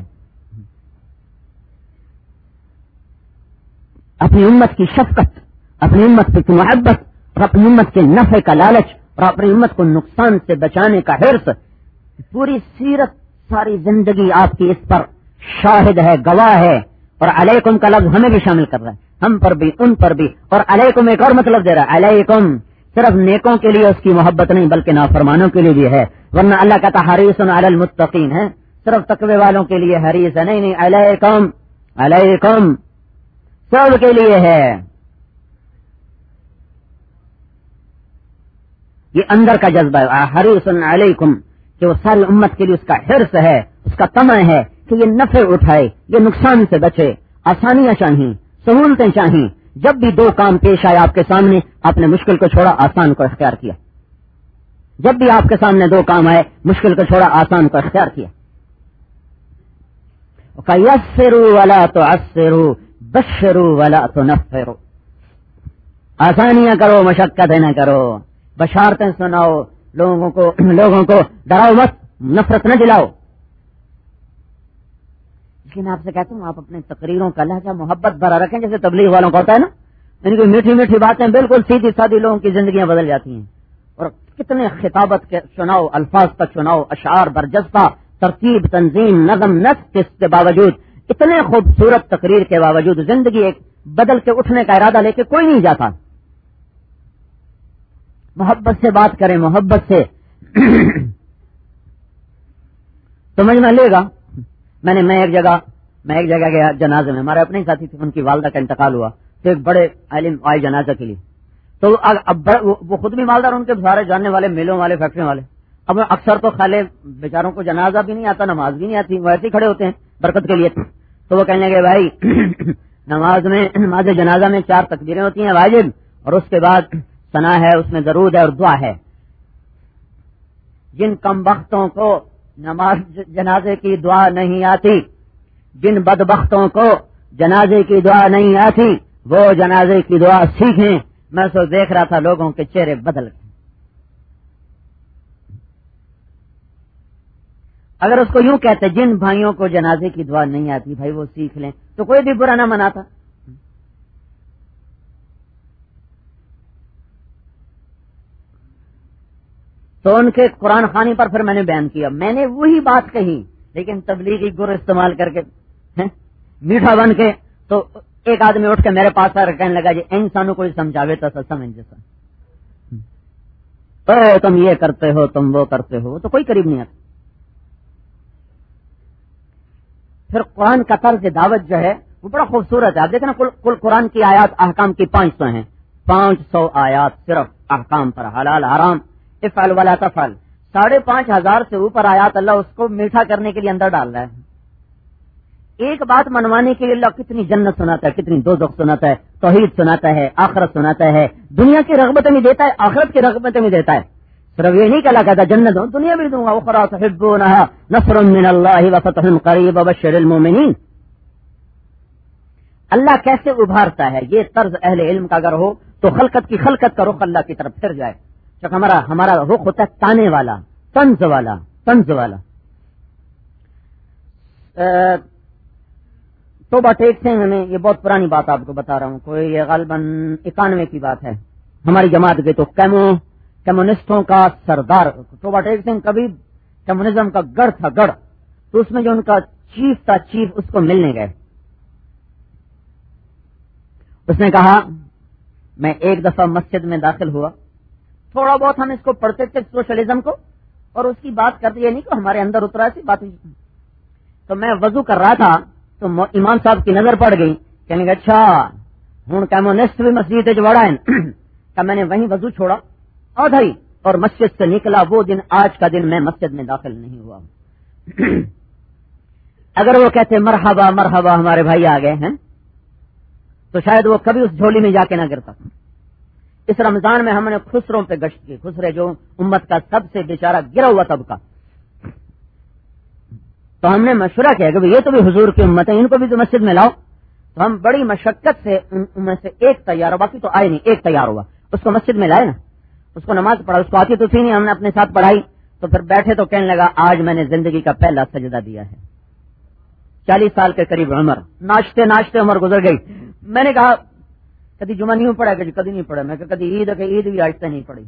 اپنی امت کی شفقت، اپنی امت کی محبت اور اپنی امت کے نفع کا لالچ اور اپنی امت کو نقصان سے بچانے کا حرص، پوری سیرت، ساری زندگی آپ کی اس پر شاہد ہے، گواہ ہے. اور علیکم کا لفظ ہمیں بھی شامل کر رہا ہے، ہم پر بھی ان پر بھی. اور علیکم ایک اور مطلب دے رہا ہے، علیکم صرف نیکوں کے لیے اس کی محبت نہیں بلکہ نافرمانوں کے لیے بھی ہے. ورنہ اللہ کہتا حریص علی المتقین ہے، صرف تقوی والوں کے لیے حریص ہے، نہیں، علیکم، علیکم سب کے لیے ہے. یہ اندر کا جذبہ ہے حریص علیکم، کہ وہ ساری امت کے لیے اس کا حرص ہے، اس کا طمع ہے کہ یہ نفع اٹھائے، یہ نقصان سے بچے. آسانیاں چاہیے، سہولتیں چاہیے. جب بھی 2 کام پیش آئے آپ کے سامنے، آپ نے مشکل کو چھوڑا، آسان کو اختیار کیا. جب بھی آپ کے سامنے 2 کام آئے، مشکل کو چھوڑا، آسان کو اختیار کیا. فَيَسِّرُوا وَلَا تُعَسِّرُوا بَشِّرُوا وَلَا تُنَفِّرُوا. آسانیاں کرو، مشقتیں نہ کرو، بشارتیں سناؤ، لوگوں کو ڈراؤ مت، نفرت نہ دلاؤ. لیکن آپ سے کہتا ہوں آپ اپنے تقریروں کا لہجہ محبت بھرا رکھیں، جیسے تبلیغ والوں کا ہوتا ہے نا. ان کی میٹھی میٹھی باتیں بالکل سیدھی سادھی لوگوں کی زندگیاں بدل جاتی ہیں. اور کتنے خطابت کے سناؤ، الفاظ کا سناؤ، اشعار برجستہ، ترتیب، تنظیم، نظم، نسق کے باوجود، اتنے خوبصورت تقریر کے باوجود زندگی ایک بدل کے اٹھنے کا ارادہ لے کے کوئی نہیں جاتا. محبت سے بات کریں، محبت سے سمجھ میں لے گا. میں ایک جگہ گیا جنازے میں، ہمارے اپنے ساتھی تھے، ان کی والدہ کا انتقال ہوا تو ایک بڑے عالم آئے جنازہ کے لیے. تو اب وہ خود بھی مالدار، ان کے سارے جاننے والے، میلوں والے، فیکٹریوں والے. اب اکثر تو خالے بیچاروں کو جنازہ بھی نہیں آتا، نماز بھی نہیں آتی، وہ ایسے ہی کھڑے ہوتے ہیں برکت کے لیے. تو وہ کہنے لگے بھائی نماز جنازہ میں 4 تکبیریں ہوتی ہیں واجب، اور اس کے بعد ثنا ہے، اس میں درود ہے اور دعا ہے. جن کمبختوں کو نماز جنازے کی دعا نہیں آتی، جن بدبختوں کو جنازے کی دعا نہیں آتی، وہ جنازے کی دعا سیکھیں. میں سو دیکھ رہا تھا لوگوں کے چہرے بدل گئے. اگر اس کو یوں کہتے جن بھائیوں کو جنازے کی دعا نہیں آتی بھائی وہ سیکھ لیں، تو کوئی بھی برا نہ مناتا. تو ان کے قرآن خوانی پر پھر میں نے بیان کیا، میں نے وہی بات کہی لیکن تبلیغی گر استعمال کر کے، میٹھا بن کے. تو ایک آدمی اٹھ کے میرے پاس آ کر کہنے لگا جی انسانوں کو سمجھاوے تو سمجھ جیسا. تم یہ کرتے ہو، تم وہ کرتے ہو، تو کوئی قریب نہیں آتا۔ پھر قرآن کا طرز دعوت جو ہے وہ بڑا خوبصورت ہے۔ آپ دیکھیں نا، کل قرآن کی آیات احکام کی 500 ہیں، 500 آیات صرف احکام پر، حلال حرام، افعل ولا تفعل۔ 5,500 سے اوپر آیات اللہ اس کو میٹھا کرنے کے لیے اندر ڈال رہا ہے۔ ایک بات منوانے کے لیے اللہ کتنی جنت سناتا ہے، کتنی دوزخ سناتا ہے، توحید سناتا ہے، آخرت سناتا ہے، دنیا کی رغبتیں بھی دیتا ہے، آخرت کی رغبتیں بھی دیتا ہے۔ صرف یہ نہیں کہ اللہ کہتا جنت دو، دنیا بھی دوں گا، اخرى تحبونها نصر من اللہ وفتح قریب وبشر المؤمنین۔ اللہ کیسے ابھارتا ہے، یہ طرز اہل علم کا اگر ہو تو خلقت کا رخ اللہ کی طرف پھر جائے۔ جب ہمارا رخ ہوتا ہے تانے والا، طنز والا۔ توبہ ٹیک سے ہمیں یہ بہت پرانی بات آپ کو بتا رہا ہوں، کوئی یہ غالباً 91 کی بات ہے۔ ہماری جماعت کے تو کمیونسٹوں کا سردار توبہ ٹیک سنگھ کبھی کمیونزم کا گڑھ تھا، تو اس میں جو ان کا چیف تھا، چیف اس کو ملنے گئے۔ اس نے کہا میں ایک دفعہ مسجد میں داخل ہوا، تھوڑا بہت ہم اس کو پڑھتے تھے سوشلزم کو، اور اس کی بات کرتے یہ نہیں کہ ہمارے اندر اترا سی بات۔ تو میں وضو کر رہا تھا تو امام صاحب کی نظر پڑ گئی، کہنے کہ اچھا ہوں کمیونسٹ بھی مسجد وڑا ہے کہ میں نے وہیں وضو چھوڑا آدھائی اور مسجد سے نکلا۔ وہ دن آج کا دن میں مسجد میں داخل نہیں ہوا۔ اگر وہ کہتے مرحبا مرحبا ہمارے بھائی آ گئے ہیں تو شاید وہ کبھی اس جھولی میں جا کے نہ گرتا۔ اس رمضان میں ہم نے خسروں پہ گشت کی، خسرے جو امت کا سب سے بیچارہ گرا ہوا طبقہ، تو ہم نے مشورہ کیا کہ یہ تو بھی حضور کی امت ہے، ان کو بھی تو مسجد میں لاؤ۔ تو ہم بڑی مشقت سے ان میں سے ایک تیار ہوا، باقی تو آئے نہیں، ایک تیار ہوا، اس کو مسجد میں لائے نا، اس کو نماز پڑھا، اس کو آتی تو تھی نہیں، ہم نے اپنے ساتھ پڑھائی۔ تو پھر بیٹھے تو کہنے لگا آج میں نے زندگی کا پہلا سجدہ دیا ہے۔ 40 سال کے قریب عمر، ناشتے ناشتے عمر گزر گئی۔ میں نے کہا کبھی جمعہ نہیں پڑھا کہ کبھی نہیں پڑھا، میں کہا کبھی عید بھی آج تک نہیں پڑھی۔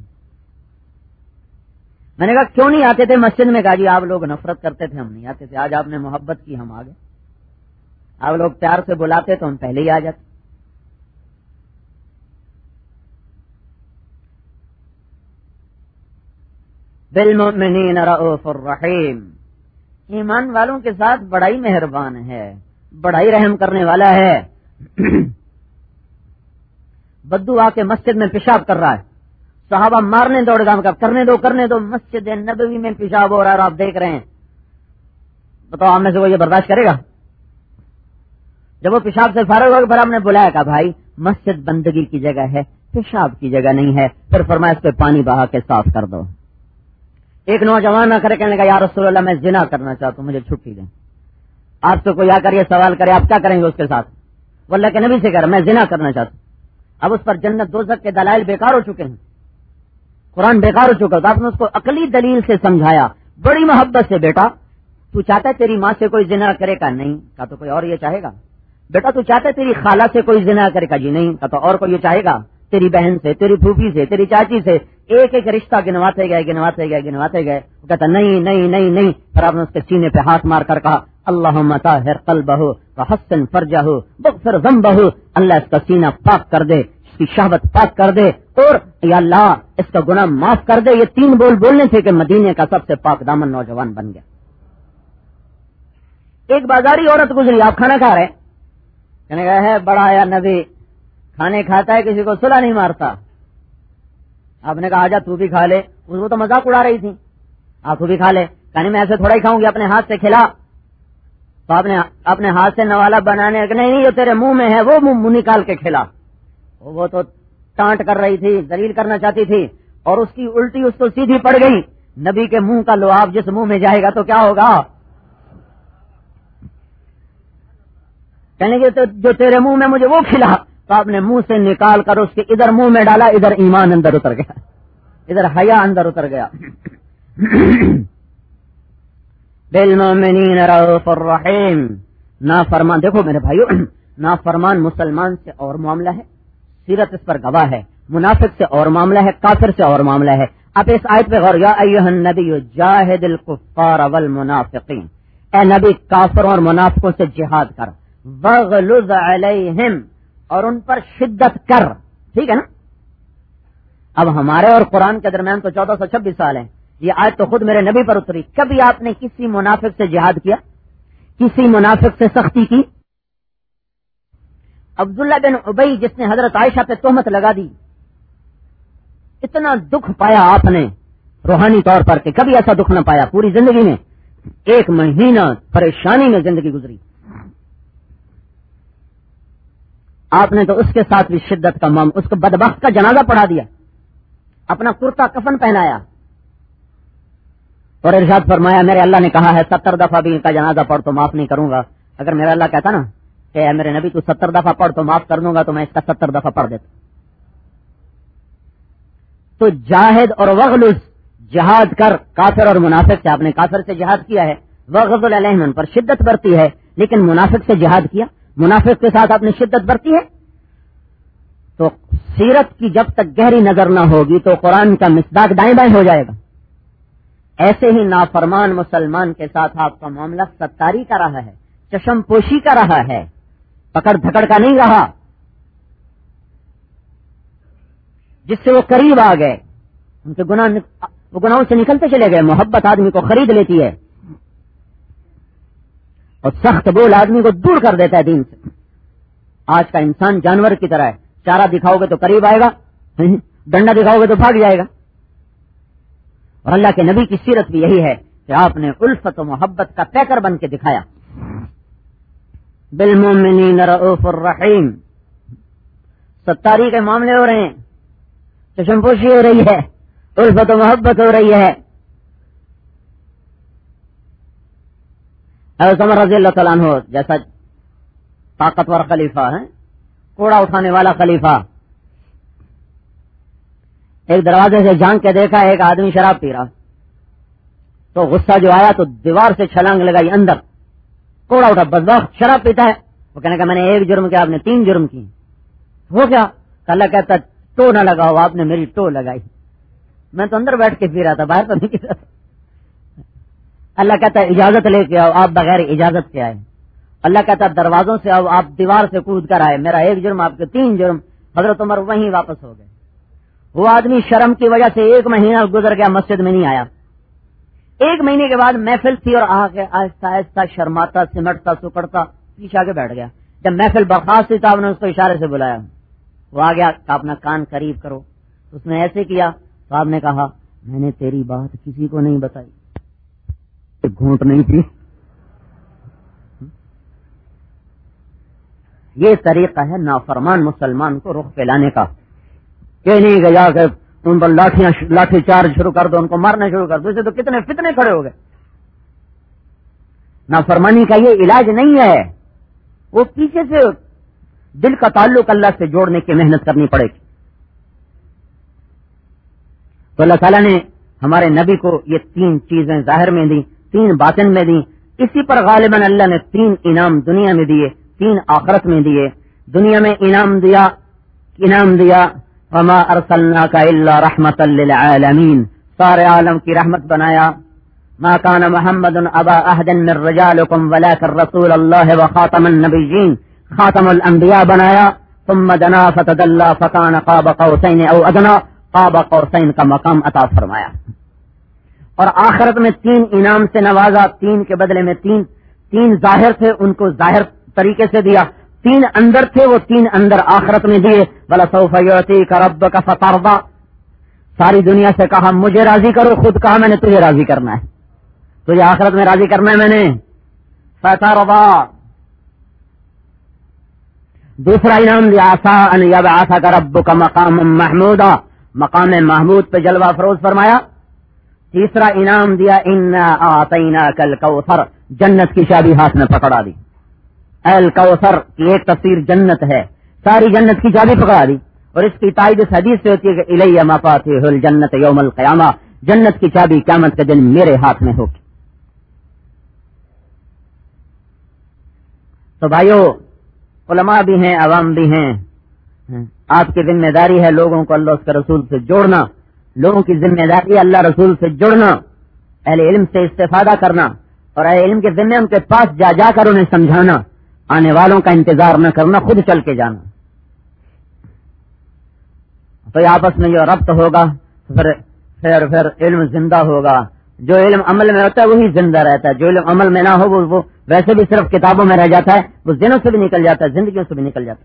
میں نے کہا کیوں نہیں آتے تھے مسجد میں؟ کہا جی آپ لوگ نفرت کرتے تھے، ہم نہیں آتے تھے، آج آپ نے محبت کی ہم آ گئے، آپ لوگ پیار سے بلاتے تو ہم پہلے ہی آ جاتے۔ بالمؤمنین رؤوف الرحیم، ایمان والوں کے ساتھ بڑا ہی مہربان ہے، بڑا ہی رحم کرنے والا ہے۔ بدو آ کے مسجد میں پیشاب کر رہا ہے، صحابہ مارنے دوڑ گام کا کرنے دو، مسجد نبوی میں پیشاب ہو رہا ہے اور آپ دیکھ رہے ہیں، بتاؤ آپ میں سے وہ یہ برداشت کرے گا؟ جب وہ پیشاب سے فارغ ہو گیا پھر آپ نے بلایا، کہا بھائی مسجد بندگی کی جگہ ہے، پیشاب کی جگہ نہیں ہے۔ پھر فرمایا اس پہ پانی بہا کے صاف کر دو۔ ایک نوجوان نہ کرے، کہنے لگا یا رسول اللہ میں زنا کرنا چاہتا ہوں، مجھے چھٹی دیں۔ آپ سے کوئی آ کر یہ سوال کرے آپ کیا کریں گے اس کے ساتھ؟ وہ اللہ کے نبی سے کہہ رہا میں زنا کرنا چاہتا ہوں۔ اب اس پر جنت دوزخ کے دلائل بیکار ہو چکے ہیں، قرآن بیکار ہو چکا، تو آپ نے اس کو عقلی دلیل سے سمجھایا بڑی محبت سے، بیٹا تو چاہتا ہے تیری ماں سے کوئی زنا کرے کا؟ نہیں۔ کہا تو کوئی اور یہ چاہے گا؟ بیٹا تو چاہتا ہے تیری خالہ سے کوئی زنا کرے کا؟ جی نہیں۔ کہا تو اور کوئی یہ چاہے گا؟ تیری بہن سے، تیری پھوپھی سے، تیری چاچی سے، ایک ایک رشتہ گنواتے گئے۔ وہ کہتا نہیں۔ پھر آپ نے اس کے سینے پہ ہاتھ مار کر کہا اللہم طاہر قلبہ وحسن فرجہ واغفر ذنبہ، اللہ اس کا سینہ پاک کر دے، اس کی شہوت پاک کر دے، اور یا اللہ اس کا گناہ معاف کر دے۔ یہ 3 بول بولنے تھے کہ مدینے کا سب سے پاک دامن نوجوان بن گیا۔ ایک بازاری عورت گزری، آپ کھانا کھا رہے، کہنے کا ہے بڑا یا نبی کھانے کھاتا ہے کسی کو صلہ نہیں مارتا۔ آپ نے کہا آجا تو بھی کھا لے، وہ تو مذاق اڑا رہی تھی، آپ تو بھی کھا لے۔ کہنے میں ایسے تھوڑا ہی کھاؤں گی، اپنے ہاتھ سے کھلا۔ تو آپ نے اپنے ہاتھ سے نوالا بنانے نہیں جو تیرے منہ میں ہے وہ منہ نکال کے کھلا۔ وہ تو ٹانٹ کر رہی تھی، ذلیل کرنا چاہتی تھی، اور اس کی الٹی اس کو سیدھی پڑ گئی۔ نبی کے منہ کا لعاب جس منہ میں جائے گا تو کیا ہوگا؟ کہنے کہ جو تیرے منہ میں مجھے وہ کھلا، تو آپ نے منہ سے نکال کر اس کے ادھر منہ میں ڈالا، ادھر ایمان اندر اتر گیا، ادھر حیا اندر اتر گیا۔ بالمؤمنین رؤوف الرحیم، نافرمان، دیکھو میرے بھائیو، نافرمان مسلمان سے اور معاملہ ہے، سیرت اس پر گواہ ہے، منافق سے اور معاملہ ہے، کافر سے اور معاملہ ہے۔ اب اس آیت پہ غور، یا ایھا النبی جاہد الکفار والمنافقین، اے نبی کافروں اور منافقوں سے جہاد کر، وغلظ علیہم، اور ان پر شدت کر، ٹھیک ہے نا؟ اب ہمارے اور قرآن کے درمیان تو 1426 سال ہیں. یہ آیت تو خود میرے نبی پر اتری. کبھی آپ نے کسی منافق سے جہاد کیا؟ کسی منافق سے سختی کی؟ عبداللہ بن ابی جس نے حضرت عائشہ پہ تہمت لگا دی، اتنا دکھ پایا آپ نے روحانی طور پر کہ کبھی ایسا دکھ نہ پایا پوری زندگی میں. 1 مہینہ پریشانی میں زندگی گزری. آپ نے تو اس کے ساتھ بھی شدت کا اس کو بدبخت کا جنازہ پڑھا دیا، اپنا کرتا کفن پہنایا اور ارشاد فرمایا میرے اللہ نے کہا ہے 70 دفعہ بھی ان کا جنازہ پڑھ تو معاف نہیں کروں گا. اگر میرا اللہ کہتا نا کہ اے میرے نبی تو 70 دفعہ پڑھ تو معاف کر دوں گا، تو میں اس کا 70 دفعہ پڑھ دیتا. تو جاہد اور وغلظ، جہاد کر کافر اور منافق سے. آپ نے کافر سے جہاد کیا ہے، وغضل علیہم ان پر شدت برتی ہے، لیکن منافق سے جہاد کیا، منافق کے ساتھ آپ نے شدت برتی ہے. تو سیرت کی جب تک گہری نظر نہ ہوگی تو قرآن کا مصداق دائیں بائیں ہو جائے گا. ایسے ہی نافرمان مسلمان کے ساتھ آپ کا معاملہ ستاری کا رہا ہے، چشم پوشی کا رہا ہے، پکڑ دھکڑ کا نہیں رہا. جس سے وہ قریب آ گئے ان کے گناہوں سے نکلتے چلے گئے. محبت آدمی کو خرید لیتی ہے اور سخت بول آدمی کو دور کر دیتا ہے دین سے. آج کا انسان جانور کی طرح ہے، چارہ دکھاؤ گے تو قریب آئے گا، ڈنڈا دکھاؤ گے تو بھاگ جائے گا. اور اللہ کے نبی کی سیرت بھی یہی ہے کہ آپ نے الفت و محبت کا پیکر بن کے دکھایا. بالمؤمنین رؤوف الرحیم. ستاری کے معاملے ہو رہے ہیں، چشم پوشی ہو رہی ہے، الفت و محبت ہو رہی ہے. حضرت عمر رضی اللہ تعالیٰ عنہ جیسا طاقتور خلیفہ ہے، کوڑا اٹھانے والا خلیفہ، ایک دروازے سے جھانک کے دیکھا ایک آدمی شراب پی رہا، تو غصہ جو آیا تو دیوار سے چھلانگ لگائی اندر، کوڑا اٹھا، بدبخت شراب پیتا ہے. وہ کہنے کا میں نے 1 جرم کیا، آپ نے 3 جرم کی. وہ کیا؟ اللہ کہتا ٹو نہ لگاؤ، آپ نے میری ٹو لگائی. میں تو اندر بیٹھ کے پی رہا تھا، باہر تو نہیں پی رہا تھا. اللہ کہتا ہے اجازت لے کے آؤ، آپ بغیر اجازت کے آئے. اللہ کہتا ہے دروازوں سے آؤ، آپ دیوار سے کود کر آئے، میرا 1 جرم آپ کے 3 جرم. حضرت عمر وہیں واپس ہو گئے. وہ آدمی شرم کی وجہ سے 1 مہینہ گزر گیا، مسجد میں نہیں آیا. 1 مہینے کے بعد محفل تھی اور آگے آہستہ آہستہ شرماتا سمٹتا سکڑتا پیچھے آگے بیٹھ گیا. جب محفل برخاست تھی تو آپ نے اس کو اشارے سے بلایا، وہ آ گیا کہ اپنا کان قریب کرو. اس نے ایسے کیا تو آپ نے کہا میں نے تیری بات کسی کو نہیں بتائی. گھونٹ نہیں تھی. یہ طریقہ ہے نافرمان مسلمان کو رخ پہ لانے کا. کہ نہیں گیا کہ ان پر لاٹھی چارج شروع کر دو، ان کو مارنا شروع کر دو. اسے تو کتنے فتنے کھڑے ہو گئے. نافرمانی کا یہ علاج نہیں ہے. وہ پیچھے سے دل کا تعلق اللہ سے جوڑنے کی محنت کرنی پڑے گی. تو اللہ تعالیٰ نے ہمارے نبی کو یہ 3 چیزیں ظاہر میں دی، 3 باطن میں دی. اسی پر غالباً اللہ نے 3 انعام دنیا میں دیے، 3 آخرت میں دیے. دنیا میں انعام دیا وما ارسلناک الا رحمتا للعالمین، سارے عالم کی رحمت بنایا. ما کان محمد ابا احد من رجالکم ولکن رسول اللہ وخاتم النبیین، خاتم الانبیاء بنایا. ثم دنا فتدلا فکان قاب قوسین او ادنا، قاب قوسین کا مقام عطا فرمایا. اور آخرت میں 3 انعام سے نوازا، 3 کے بدلے میں 3 ظاہر تھے، ان کو ظاہر طریقے سے دیا. 3 اندر تھے، وہ 3 اندر آخرت میں دیے. وَلَسَوْفَ يُعْطِيكَ رَبُّكَ فَتَرْضَىٰ. ساری دنیا سے کہا مجھے راضی کرو، خود کہا میں نے تجھے راضی کرنا ہے، تجھے آخرت میں راضی کرنا ہے میں نے. فَتَرْضَىٰ. دوسرا انعام دیا عَسَىٰ أَن يَبْعَثَكَ رَبُّكَ مَقَامًا مَحْمُودًا، مقام محمود پہ جلوہ افروز فرمایا. تیسرا انعام دیا اِنَّا أَعْطَيْنَاكَ الْكَوْثَرَ، جنت کی چابی ہاتھ میں پکڑا دی. الکوثر کی ایک تفسیر جنت ہے، ساری جنت کی چابی پکڑا دی. اور اس کی تائید اس حدیث سے ہوتی ہے کہ الیہ مفاتیح الجنت یوم القیامہ، جنت کی چابی قیامت کے دن میرے ہاتھ میں ہوگی. تو بھائیو، علماء بھی ہیں، عوام بھی ہیں. آپ کی ذمہ داری ہے لوگوں کو اللہ اس کے رسول سے جوڑنا. لوگوں کی ذمہ داری ہے اللہ رسول سے جڑنا، اہل علم سے استفادہ کرنا، اور اہل علم کے ذمہ ان کے پاس جا کر انہیں سمجھانا. آنے والوں کا انتظار نہ کرنا، خود چل کے جانا. تو آپس میں جو ربط ہوگا پھر علم زندہ ہوگا. جو علم عمل میں ہوتا ہے وہی زندہ رہتا ہے. جو علم عمل میں نہ ہو وہ ویسے بھی صرف کتابوں میں رہ جاتا ہے, وہ ذہنوں سے بھی نکل جاتا ہے, زندگیوں سے بھی نکل جاتا ہے.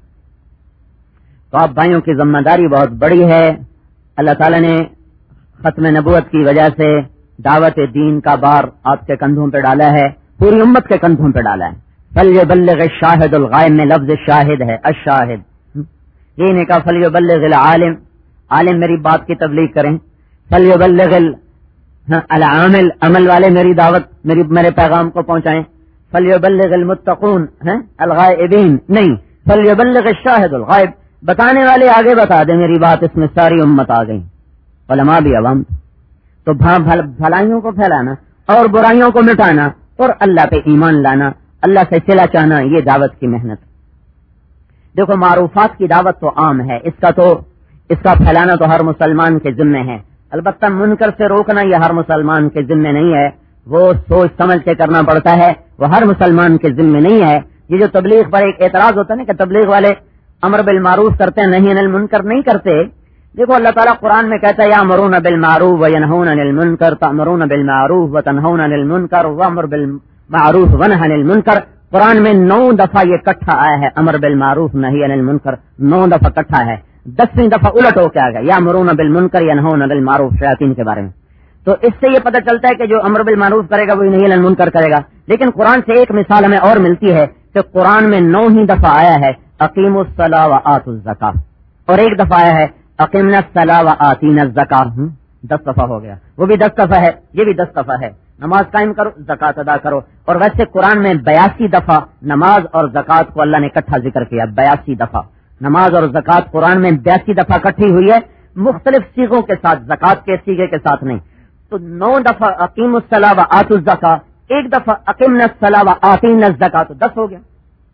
تو آپ بھائیوں کی ذمہ داری بہت بڑی ہے. اللہ تعالیٰ نے ختم نبوت کی وجہ سے دعوت دین کا بار آپ کے کندھوں پہ ڈالا ہے, پوری امت کے کندھوں پہ ڈالا ہے. فلیبلغ الشاہد الغائب میں لفظ شاہد ہے, الشاہد. یہ نہیں کہا فلیبلغ العالم, عالم میری بات کی تبلیغ کریں. فلیبلغ العامل, عمل والے میری دعوت میرے پیغام کو پہنچائیں. فلیبلغ المتقون الغائبین, نہیں, فلیبلغ الشاہد الغائب, بتانے والے آگے بتا دیں میری بات, اس میں ساری امت آ گئی, علماء بھی عوام. تو بھلائیوں کو پھیلانا اور برائیوں کو مٹانا اور اللہ پہ ایمان لانا, اللہ سے صلہ چاہنا, یہ دعوت کی محنت. دیکھو معروفات کی دعوت تو عام ہے, اس کا پھیلانا تو ہر مسلمان کے ذمے ہے. البتہ منکر سے روکنا یہ ہر مسلمان کے ذمے نہیں ہے, وہ سوچ سمجھ کے کرنا پڑتا ہے, وہ ہر مسلمان کے ذمے نہیں ہے. یہ جو تبلیغ پر ایک اعتراض ہوتا ہے نا کہ تبلیغ والے امر بالمعروف کرتے ہیں, نہی عن المنکر نہیں کرتے. دیکھو اللہ تعالیٰ قرآن میں کہتا ہے یامرون بالمعروف وینہون عن المنکر, تأمرون بالمعروف وتنہون عن المنکر وامر بالمعروف ونہی عن المنکر. قرآن میں 9 دفعہ یہ کٹھا آیا ہے, امر بالمعروف نہی عن المنکر 9 دفعہ کٹھا ہے. 10ویں دفعہ الٹ ہو کے آ گیا یامرون بالمنکر ینہون عن المعروف, شیاطین کے بارے میں. تو اس سے یہ پتہ چلتا ہے کہ جو امر بالمعروف کرے گا وہی نہی عن المنکر کرے گا. لیکن قرآن سے ایک مثال ہمیں اور ملتی ہے کہ قرآن میں 9 ہی دفعہ آیا ہے اقیموا الصلاۃ وآتوا الزکاۃ, اور ایک دفعہ آیا ہے اقیمنا الصلاۃ وآتینا الزکاۃ. 10 دفعہ ہو گیا, وہ بھی 10 دفعہ ہے, یہ بھی 10 دفعہ ہے. نماز قائم کرو, زکات ادا کرو. اور ویسے قرآن میں 82 دفعہ نماز اور زکات کو اللہ نے اکٹھا ذکر کیا, 82 دفعہ نماز اور زکات قرآن میں 82 دفعہ اکٹھی ہوئی ہے, مختلف سیغوں کے ساتھ, زکات کے سیغے کے ساتھ نہیں. تو 9 دفعہ اقیموا الصلاۃ وآتوا الزکاۃ, ایک دفعہ اقیمنا الصلاۃ وآتینا الزکاۃ, تو 10 ہو گیا.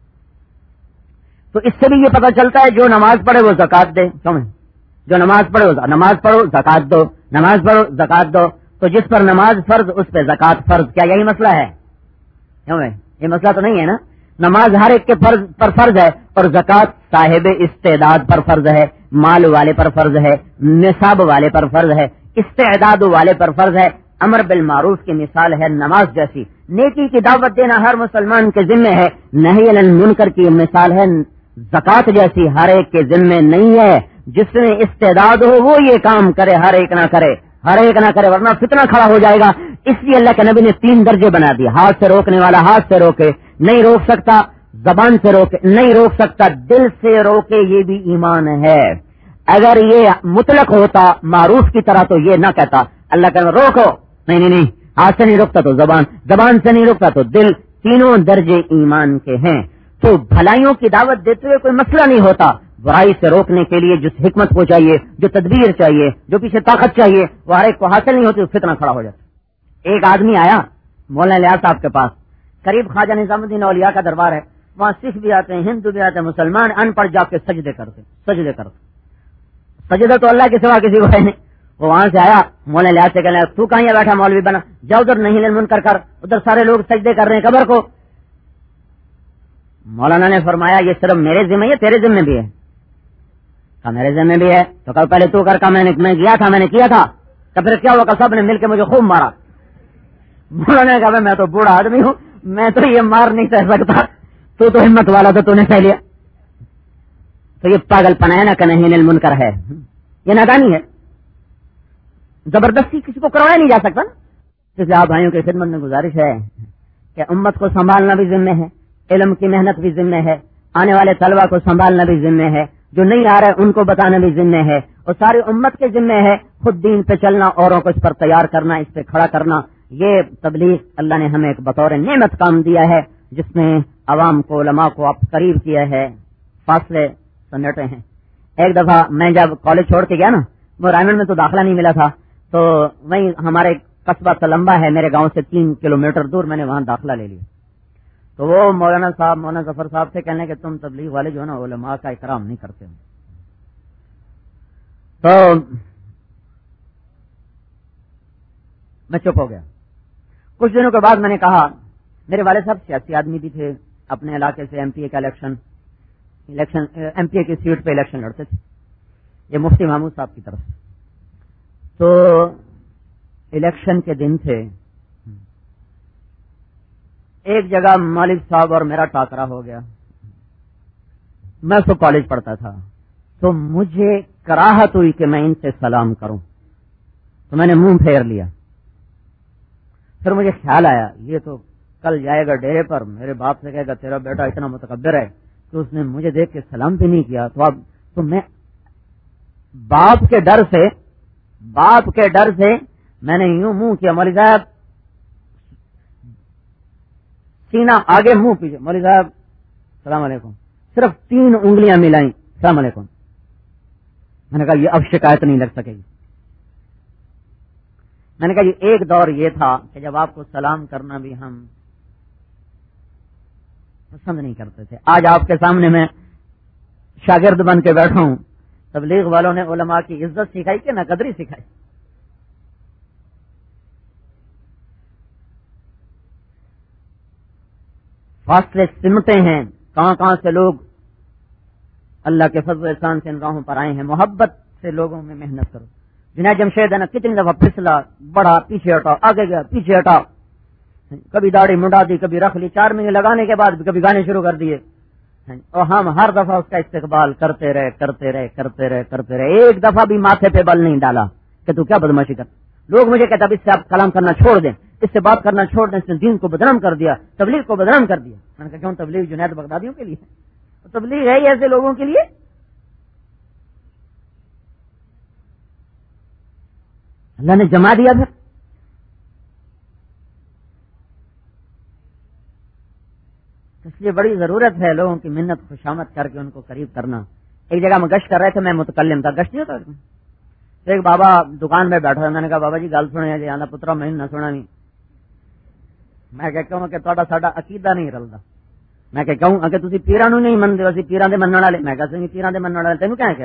تو اس سے بھی یہ پتہ چلتا ہے جو نماز پڑھے وہ زکات دے, سمجھ, جو نماز پڑھے وہ نماز پڑھو زکات دو, نماز پڑھو زکات دو. تو جس پر نماز فرض اس پہ زکات فرض, کیا یہی مسئلہ ہے؟ یہ مسئلہ تو نہیں ہے نا. نماز ہر ایک کے پر فرض ہے, اور زکات صاحب استعداد پر فرض ہے, مال والے پر فرض ہے, نصاب والے پر فرض ہے, استعداد والے پر فرض ہے. امر بالمعروف کی مثال ہے نماز جیسی, نیکی کی دعوت دینا ہر مسلمان کے ذمے ہے. نہی عن المنکر کی مثال ہے زکات جیسی, ہر ایک کے ذمے نہیں ہے. جس میں استعداد ہو وہ یہ کام کرے, ہر ایک نہ کرے, ہر ایک نہ کرے, ورنہ فتنہ کھڑا ہو جائے گا. اس لیے اللہ کے نبی نے 3 درجے بنا دیے. ہاتھ سے روکنے والا ہاتھ سے روکے, نہیں روک سکتا زبان سے روکے, نہیں روک سکتا دل سے روکے, یہ بھی ایمان ہے. اگر یہ مطلق ہوتا معروف کی طرح تو یہ نہ کہتا اللہ کا روکو, نہیں, ہاتھ سے نہیں روکتا تو زبان سے نہیں روکتا تو دل, تینوں درجے ایمان کے ہیں. تو بھلائیوں کی دعوت دیتے ہوئے کوئی مسئلہ نہیں ہوتا. برائی سے روکنے کے لیے جس حکمت کو چاہیے, جو تدبیر چاہیے, جو پیچھے طاقت چاہیے, وہ ہر ایک کو حاصل نہیں ہوتی, فتنہ کھڑا ہو جاتا. ایک آدمی آیا مولانا الیاس صاحب کے پاس, قریب خواجہ نظام الدین اولیاء کا دربار ہے, وہاں سکھ بھی آتے ہیں, ہندو بھی آتے ہیں, مسلمان ان پڑھ جا کے سجدے کرتے. سجدہ تو اللہ کے سوا کسی کو ہے نہیں. وہ وہاں سے آیا, مولانا الیاس سے کہنے تو کہاں بیٹھا مولوی بنا, جا ادھر نہیں المنکر کر, ادھر سارے لوگ سجدے کر رہے ہیں قبر کو. مولانا نے فرمایا یہ صرف میرے ذمہ ہے, تیرے ذمہ بھی ہے؟ کہا میرے ذمہ بھی ہے. تو کل پہلے تو کر, کا میں نے کیا تھا. تو پھر کیا ہوا, سب نے مل کے مجھے خوب مارا. مولانا نے کہا میں تو بوڑھا آدمی ہوں, میں تو یہ مار نہیں سہ سکتا, تو ہمت والا تو نے سہ لیا. تو یہ پاگل پنا ہے نا, کہ نہیں المنکر ہے, یہ نادانی ہے. زبردستی کسی کو کروایا نہیں جا سکتا نا. اس لیے آپ بھائیوں کی خدمت میں گزارش ہے کہ امت کو سنبھالنا بھی ذمہ ہے, علم کی محنت بھی ذمہ ہے, آنے والے طلبہ کو سنبھالنا بھی ذمہ ہے, جو نہیں آ رہے ان کو بتانا بھی ذمہ ہے, اور ساری امت کے ذمہ ہے خود دین پہ چلنا, اوروں کو اس پر تیار کرنا, اس پہ کھڑا کرنا. یہ تبلیغ اللہ نے ہمیں ایک بطور نعمت کام دیا ہے, جس میں عوام کو, علماء کو اب قریب کیا ہے, فاصلے سمیٹے ہیں. ایک دفعہ میں جب کالج چھوڑ کے گیا نا, وہ رائمنڈ میں تو داخلہ نہیں ملا تھا, تو وہیں ہمارے قصبہ سلمبا ہے میرے گاؤں سے 3 کلومیٹر دور, میں نے وہاں داخلہ لے لیا. تو وہ مولانا ظفر صاحب سے کہنے کہ تم تبلیغ والے جو ہے نا علماء کا اکرام نہیں کرتے. تو میں چپ ہو گیا. کچھ دنوں کے بعد میں نے کہا, میرے والد صاحب سیاسی آدمی بھی تھے, اپنے علاقے سے ایم پی اے کا ایم پی اے کی سیٹ پہ الیکشن لڑتے تھے. یہ مفتی محمود صاحب کی طرف سے. تو الیکشن کے دن تھے. ایک جگہ مالک صاحب اور میرا ٹاکرا ہو گیا. میں تو کالج پڑھتا تھا تو مجھے کراہت ہوئی کہ میں ان سے سلام کروں, تو میں نے منہ پھیر لیا. پھر مجھے خیال آیا یہ تو کل جائے گا ڈیرے پر, میرے باپ سے کہے گا تیرا بیٹا اتنا متکبر ہے کہ اس نے مجھے دیکھ کے سلام بھی نہیں کیا. تو میں باپ کے ڈر سے میں نے یوں منہ کیا, مولوی صاحب سینہ آگے منہ پیچھے, مولوی صاحب السلام علیکم, صرف 3 انگلیاں ملائیں, السلام علیکم. میں نے کہا یہ اب شکایت نہیں لگ سکے گی. میں نے کہا یہ ایک دور یہ تھا کہ جب آپ کو سلام کرنا بھی ہم پسند نہیں کرتے تھے. آج آپ کے سامنے میں شاگرد بن کے بیٹھا ہوں. تبلیغ والوں نے علماء کی عزت سکھائی کہ نہ قدری سکھائی. فاصلے سمٹے ہیں, کہاں سے لوگ اللہ کے فضل و احسان سے ان راہوں پر آئے ہیں. محبت سے لوگوں میں محنت کرو. جنید جمشید ہے نا کتنی دفعہ پھسلا, بڑا پیچھے ہٹا, آگے گیا پیچھے ہٹا, کبھی داڑھی منڈا دی, کبھی رکھ لی, 4 مہینے لگانے کے بعد کبھی گانے شروع کر دیے, اور ہم ہر دفعہ اس کا استقبال کرتے رہے. ایک دفعہ بھی ماتھے پہ بل نہیں ڈالا کہ تو کیا بدماشی کر. لوگ مجھے کہتے اب اس سے آپ کلام کرنا چھوڑ دیں, اس سے بات کرنا چھوڑ دیں, اس نے دین کو بدنام کر دیا, تبلیغ کو بدنام کر دیا. میں نے کہا کیوں, تبلیغ جنید بغدادیوں کے لیے, تبلیغ ہے ہی ایسے لوگوں کے لیے. اللہ نے جما دیا. پھر اس لیے بڑی ضرورت ہے لوگوں کی منت خوشامد کر کے ان کو قریب کرنا. ایک جگہ میں گشت کر رہے تھے, میں متکلم تھا, گشت نہیں ہوتا. تو ایک بابا دکان میں بیٹھا, میں نے کہا بابا جی گل سنے جی, آنا پترا میں نہ سنا نہیں. میں کہوں کہ تھوڑا ساڈا عقیدہ نہیں رلدا. میں کہوں کہ تسی پیراں نوں نہیں منتے, اسی پیراں دے منن والے. میں کہا پیراں دے منن والے تینوں کیا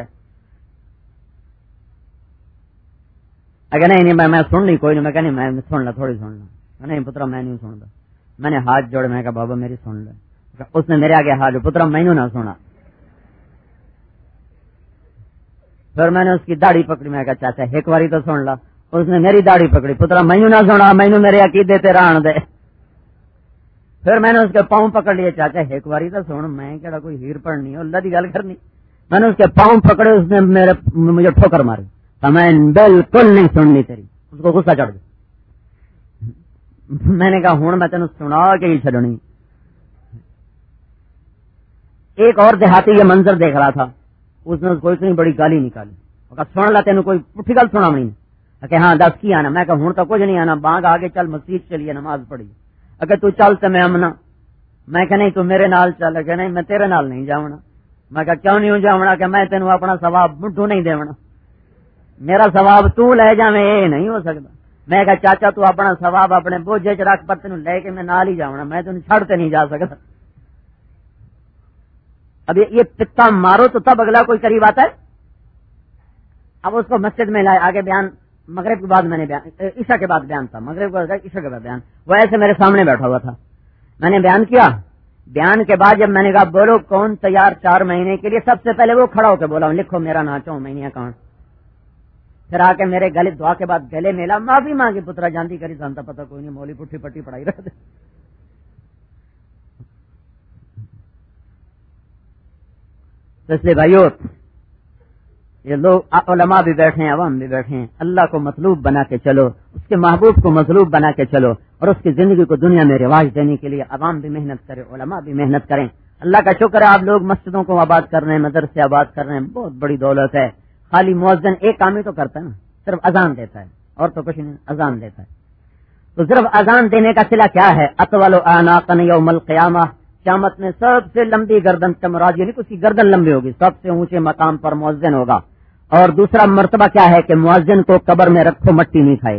اگر نہیں میں سن لی, کوئی نہیں. میں کہ نہیں میں سن لا, تھوڑی سن لا. نہیں پترا میں نہیں سنتا. میں نے ہاتھ جوڑے, میں کہا بابا میری سن لے. اس نے میرے آگے ہاتھ جوڑے, پترا میں نہ سنا. پھر میں نے اس کی داڑھی پکڑی, میں کہا چاچا ایک باری تو سن لا. اس نے میری داڑھی پکڑی, پترا میں نہ سنا, مینوں میرے عقیدے تے رہن دے. پھر میں نے اس کے پاؤں پکڑ لیے, چاچا ایک باری تو سن, میں کہڑا کوئی ہیر پڑنی, اللہ دی گل کرنی. میں نے اس کے پاؤں پکڑے, اس نے مجھے ٹھوکر ماری. میں بالکل نہیں سننی تیری. اس کو غصہ چڑھ گیا. میں نے کہا ہوں میں تینوں سنا کے ہی چڈنی. ایک اور دیہاتی یہ منظر دیکھ رہا تھا, اس نے کوئی اتنی بڑی گالی نکالی. سن لا تینوں کوئی پٹھی گل سنا نہیں. کہ ہاں 10 کی آنا. میں کہا ہوں تو کچھ نہیں آنا, بانگ آگے چل, مسجد چلیے, نماز پڑھی. اگر تو چل تو میں امنا. میں کہ نہیں تو میرے نال چل. کہ نہیں میں تیرے نال نہیں جاؤنا. میں کہا کیوں نہیں جاؤنا, کہ میں تینوں اپنا ثواب مٹھو نہیں دیونا, میرا ثواب تو لے جا, میں یہ نہیں ہو سکتا. میں کہا چاچا تو اپنا ثواب اپنے بوجھے چ رکھ, پر تینوں لے کے میں نال ہی جاؤنا, میں تینوں چھڑتے نہیں جا سکتا. اب یہ پتا مارو تو تب اگلا کوئی قریب آتا ہے. اب اس کو مسجد میں لائے, آگے بیان مغرب کے بعد میں نے بیان, عشاء کے بعد بیان تھا, مغرب کے بعد عشاء کے بعد بیان. وہ ایسے میرے سامنے بیٹھا ہوا تھا. میں نے بیان کیا. بیان کے بعد جب میں نے کہا بولو کون تیار 4 مہینے کے لیے, سب سے پہلے وہ کھڑا ہو کے بولا لکھو میرا نا 4 مہینے کون. پھر آ کے میرے گلے دعا کے بعد گلے میلا, معافی مانگی, پترا جانتی کری سانتا پتہ کوئی نہیں, مولی پٹھی پٹی پڑھائی رہتے. اس لیے بھائیو یہ لوگ علماء بھی بیٹھے ہیں, عوام بھی بیٹھے ہیں, اللہ کو مطلوب بنا کے چلو, اس کے محبوب کو مطلوب بنا کے چلو, اور اس کی زندگی کو دنیا میں رواج دینے کے لیے عوام بھی محنت کرے, علماء بھی محنت کریں. اللہ کا شکر ہے آپ لوگ مسجدوں کو آباد کر رہے ہیں, مدرسے آباد کر رہے ہیں, بہت بڑی دولت ہے. خالی مؤذن ایک کام ہی تو کرتا ہے نا, صرف اذان دیتا ہے, اور تو کچھ نہیں, اذان دیتا ہے. تو صرف اذان دینے کا صلہ کیا ہے, اطول اعناقا یوم القیامہ, قیامت میں سب سے لمبی گردن سے مراد یعنی اس کی گردن لمبی ہوگی, سب سے اونچے مقام پر مؤذن ہوگا. اور دوسرا مرتبہ کیا ہے کہ مؤذن کو قبر میں رکھو مٹی نہیں کھائے گی,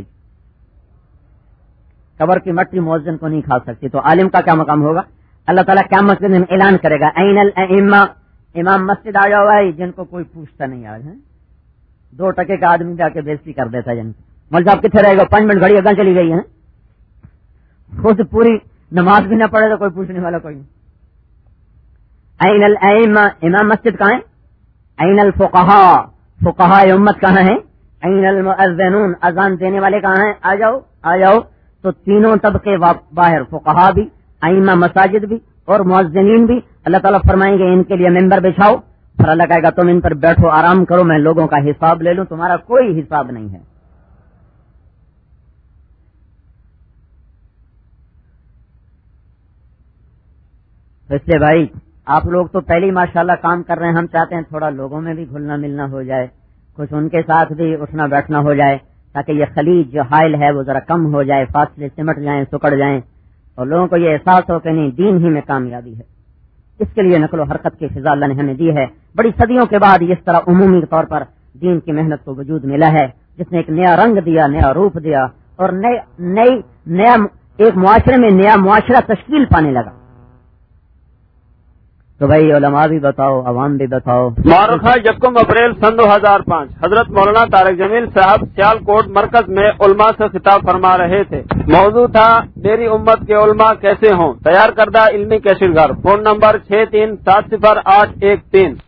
قبر کی مٹی مؤذن کو نہیں کھا سکتی. تو عالم کا کیا مقام ہوگا, اللہ تعالیٰ قیامت کے دن اعلان کرے گا این الائمہ, امام مسجد آ جاؤ بھائی, جن کو کوئی پوچھتا نہیں. آج ہے 2 ٹکے کا آدمی جا کے بےزتی کر دیتا ہے, جن مول صاحب کتنے رہے گا, 5 منٹ گھڑی اگاں چلی گئی ہے, خود پوری نماز بھی نہ پڑھے تو کوئی پوچھنے والا کوئی نہیں. این الائمہ, امام مسجد کہاں ہے, این الفقہاء, فقہاء امت کہاں ہیں؟ این المؤذنون، اذان دینے والے کہاں ہیں؟ آ جاؤ آ جاؤ. تو تینوں طبقے باہر، فقہاء بھی، ائمہ مساجد بھی اور مؤذنین بھی. اللہ تعالیٰ فرمائیں گے ان کے لیے ممبر بچھاؤ، پھر اللہ کہے گا تم ان پر بیٹھو آرام کرو، میں لوگوں کا حساب لے لوں، تمہارا کوئی حساب نہیں ہے. اس لیے بھائی آپ لوگ تو پہلے ہی ماشاءاللہ کام کر رہے ہیں، ہم چاہتے ہیں تھوڑا لوگوں میں بھی گھلنا ملنا ہو جائے، کچھ ان کے ساتھ بھی اٹھنا بیٹھنا ہو جائے، تاکہ یہ خلیج جو حائل ہے وہ ذرا کم ہو جائے، فاصلے سمٹ جائیں، سکڑ جائیں، اور لوگوں کو یہ احساس ہو کہ نہیں دین ہی میں کامیابی ہے. اس کے لیے نقل و حرکت کی فضا اللہ نے ہمیں دی ہے. بڑی صدیوں کے بعد اس طرح عمومی طور پر دین کی محنت کو وجود ملا ہے، جس نے ایک نیا رنگ دیا، نیا روپ دیا، اور نیا ایک معاشرے میں نیا معاشرہ تشکیل پانے لگا. تو بھائی علماء بھی بتاؤ، عوام بھی بتاؤ. مورخہ 1 اپریل سن 2005 حضرت مولانا طارق جمیل صاحب سیال کوٹ مرکز میں علماء سے خطاب فرما رہے تھے. موضوع تھا میری امت کے علماء کیسے ہوں، تیار کردہ علمی کیسٹ گھر. Phone number 63708113.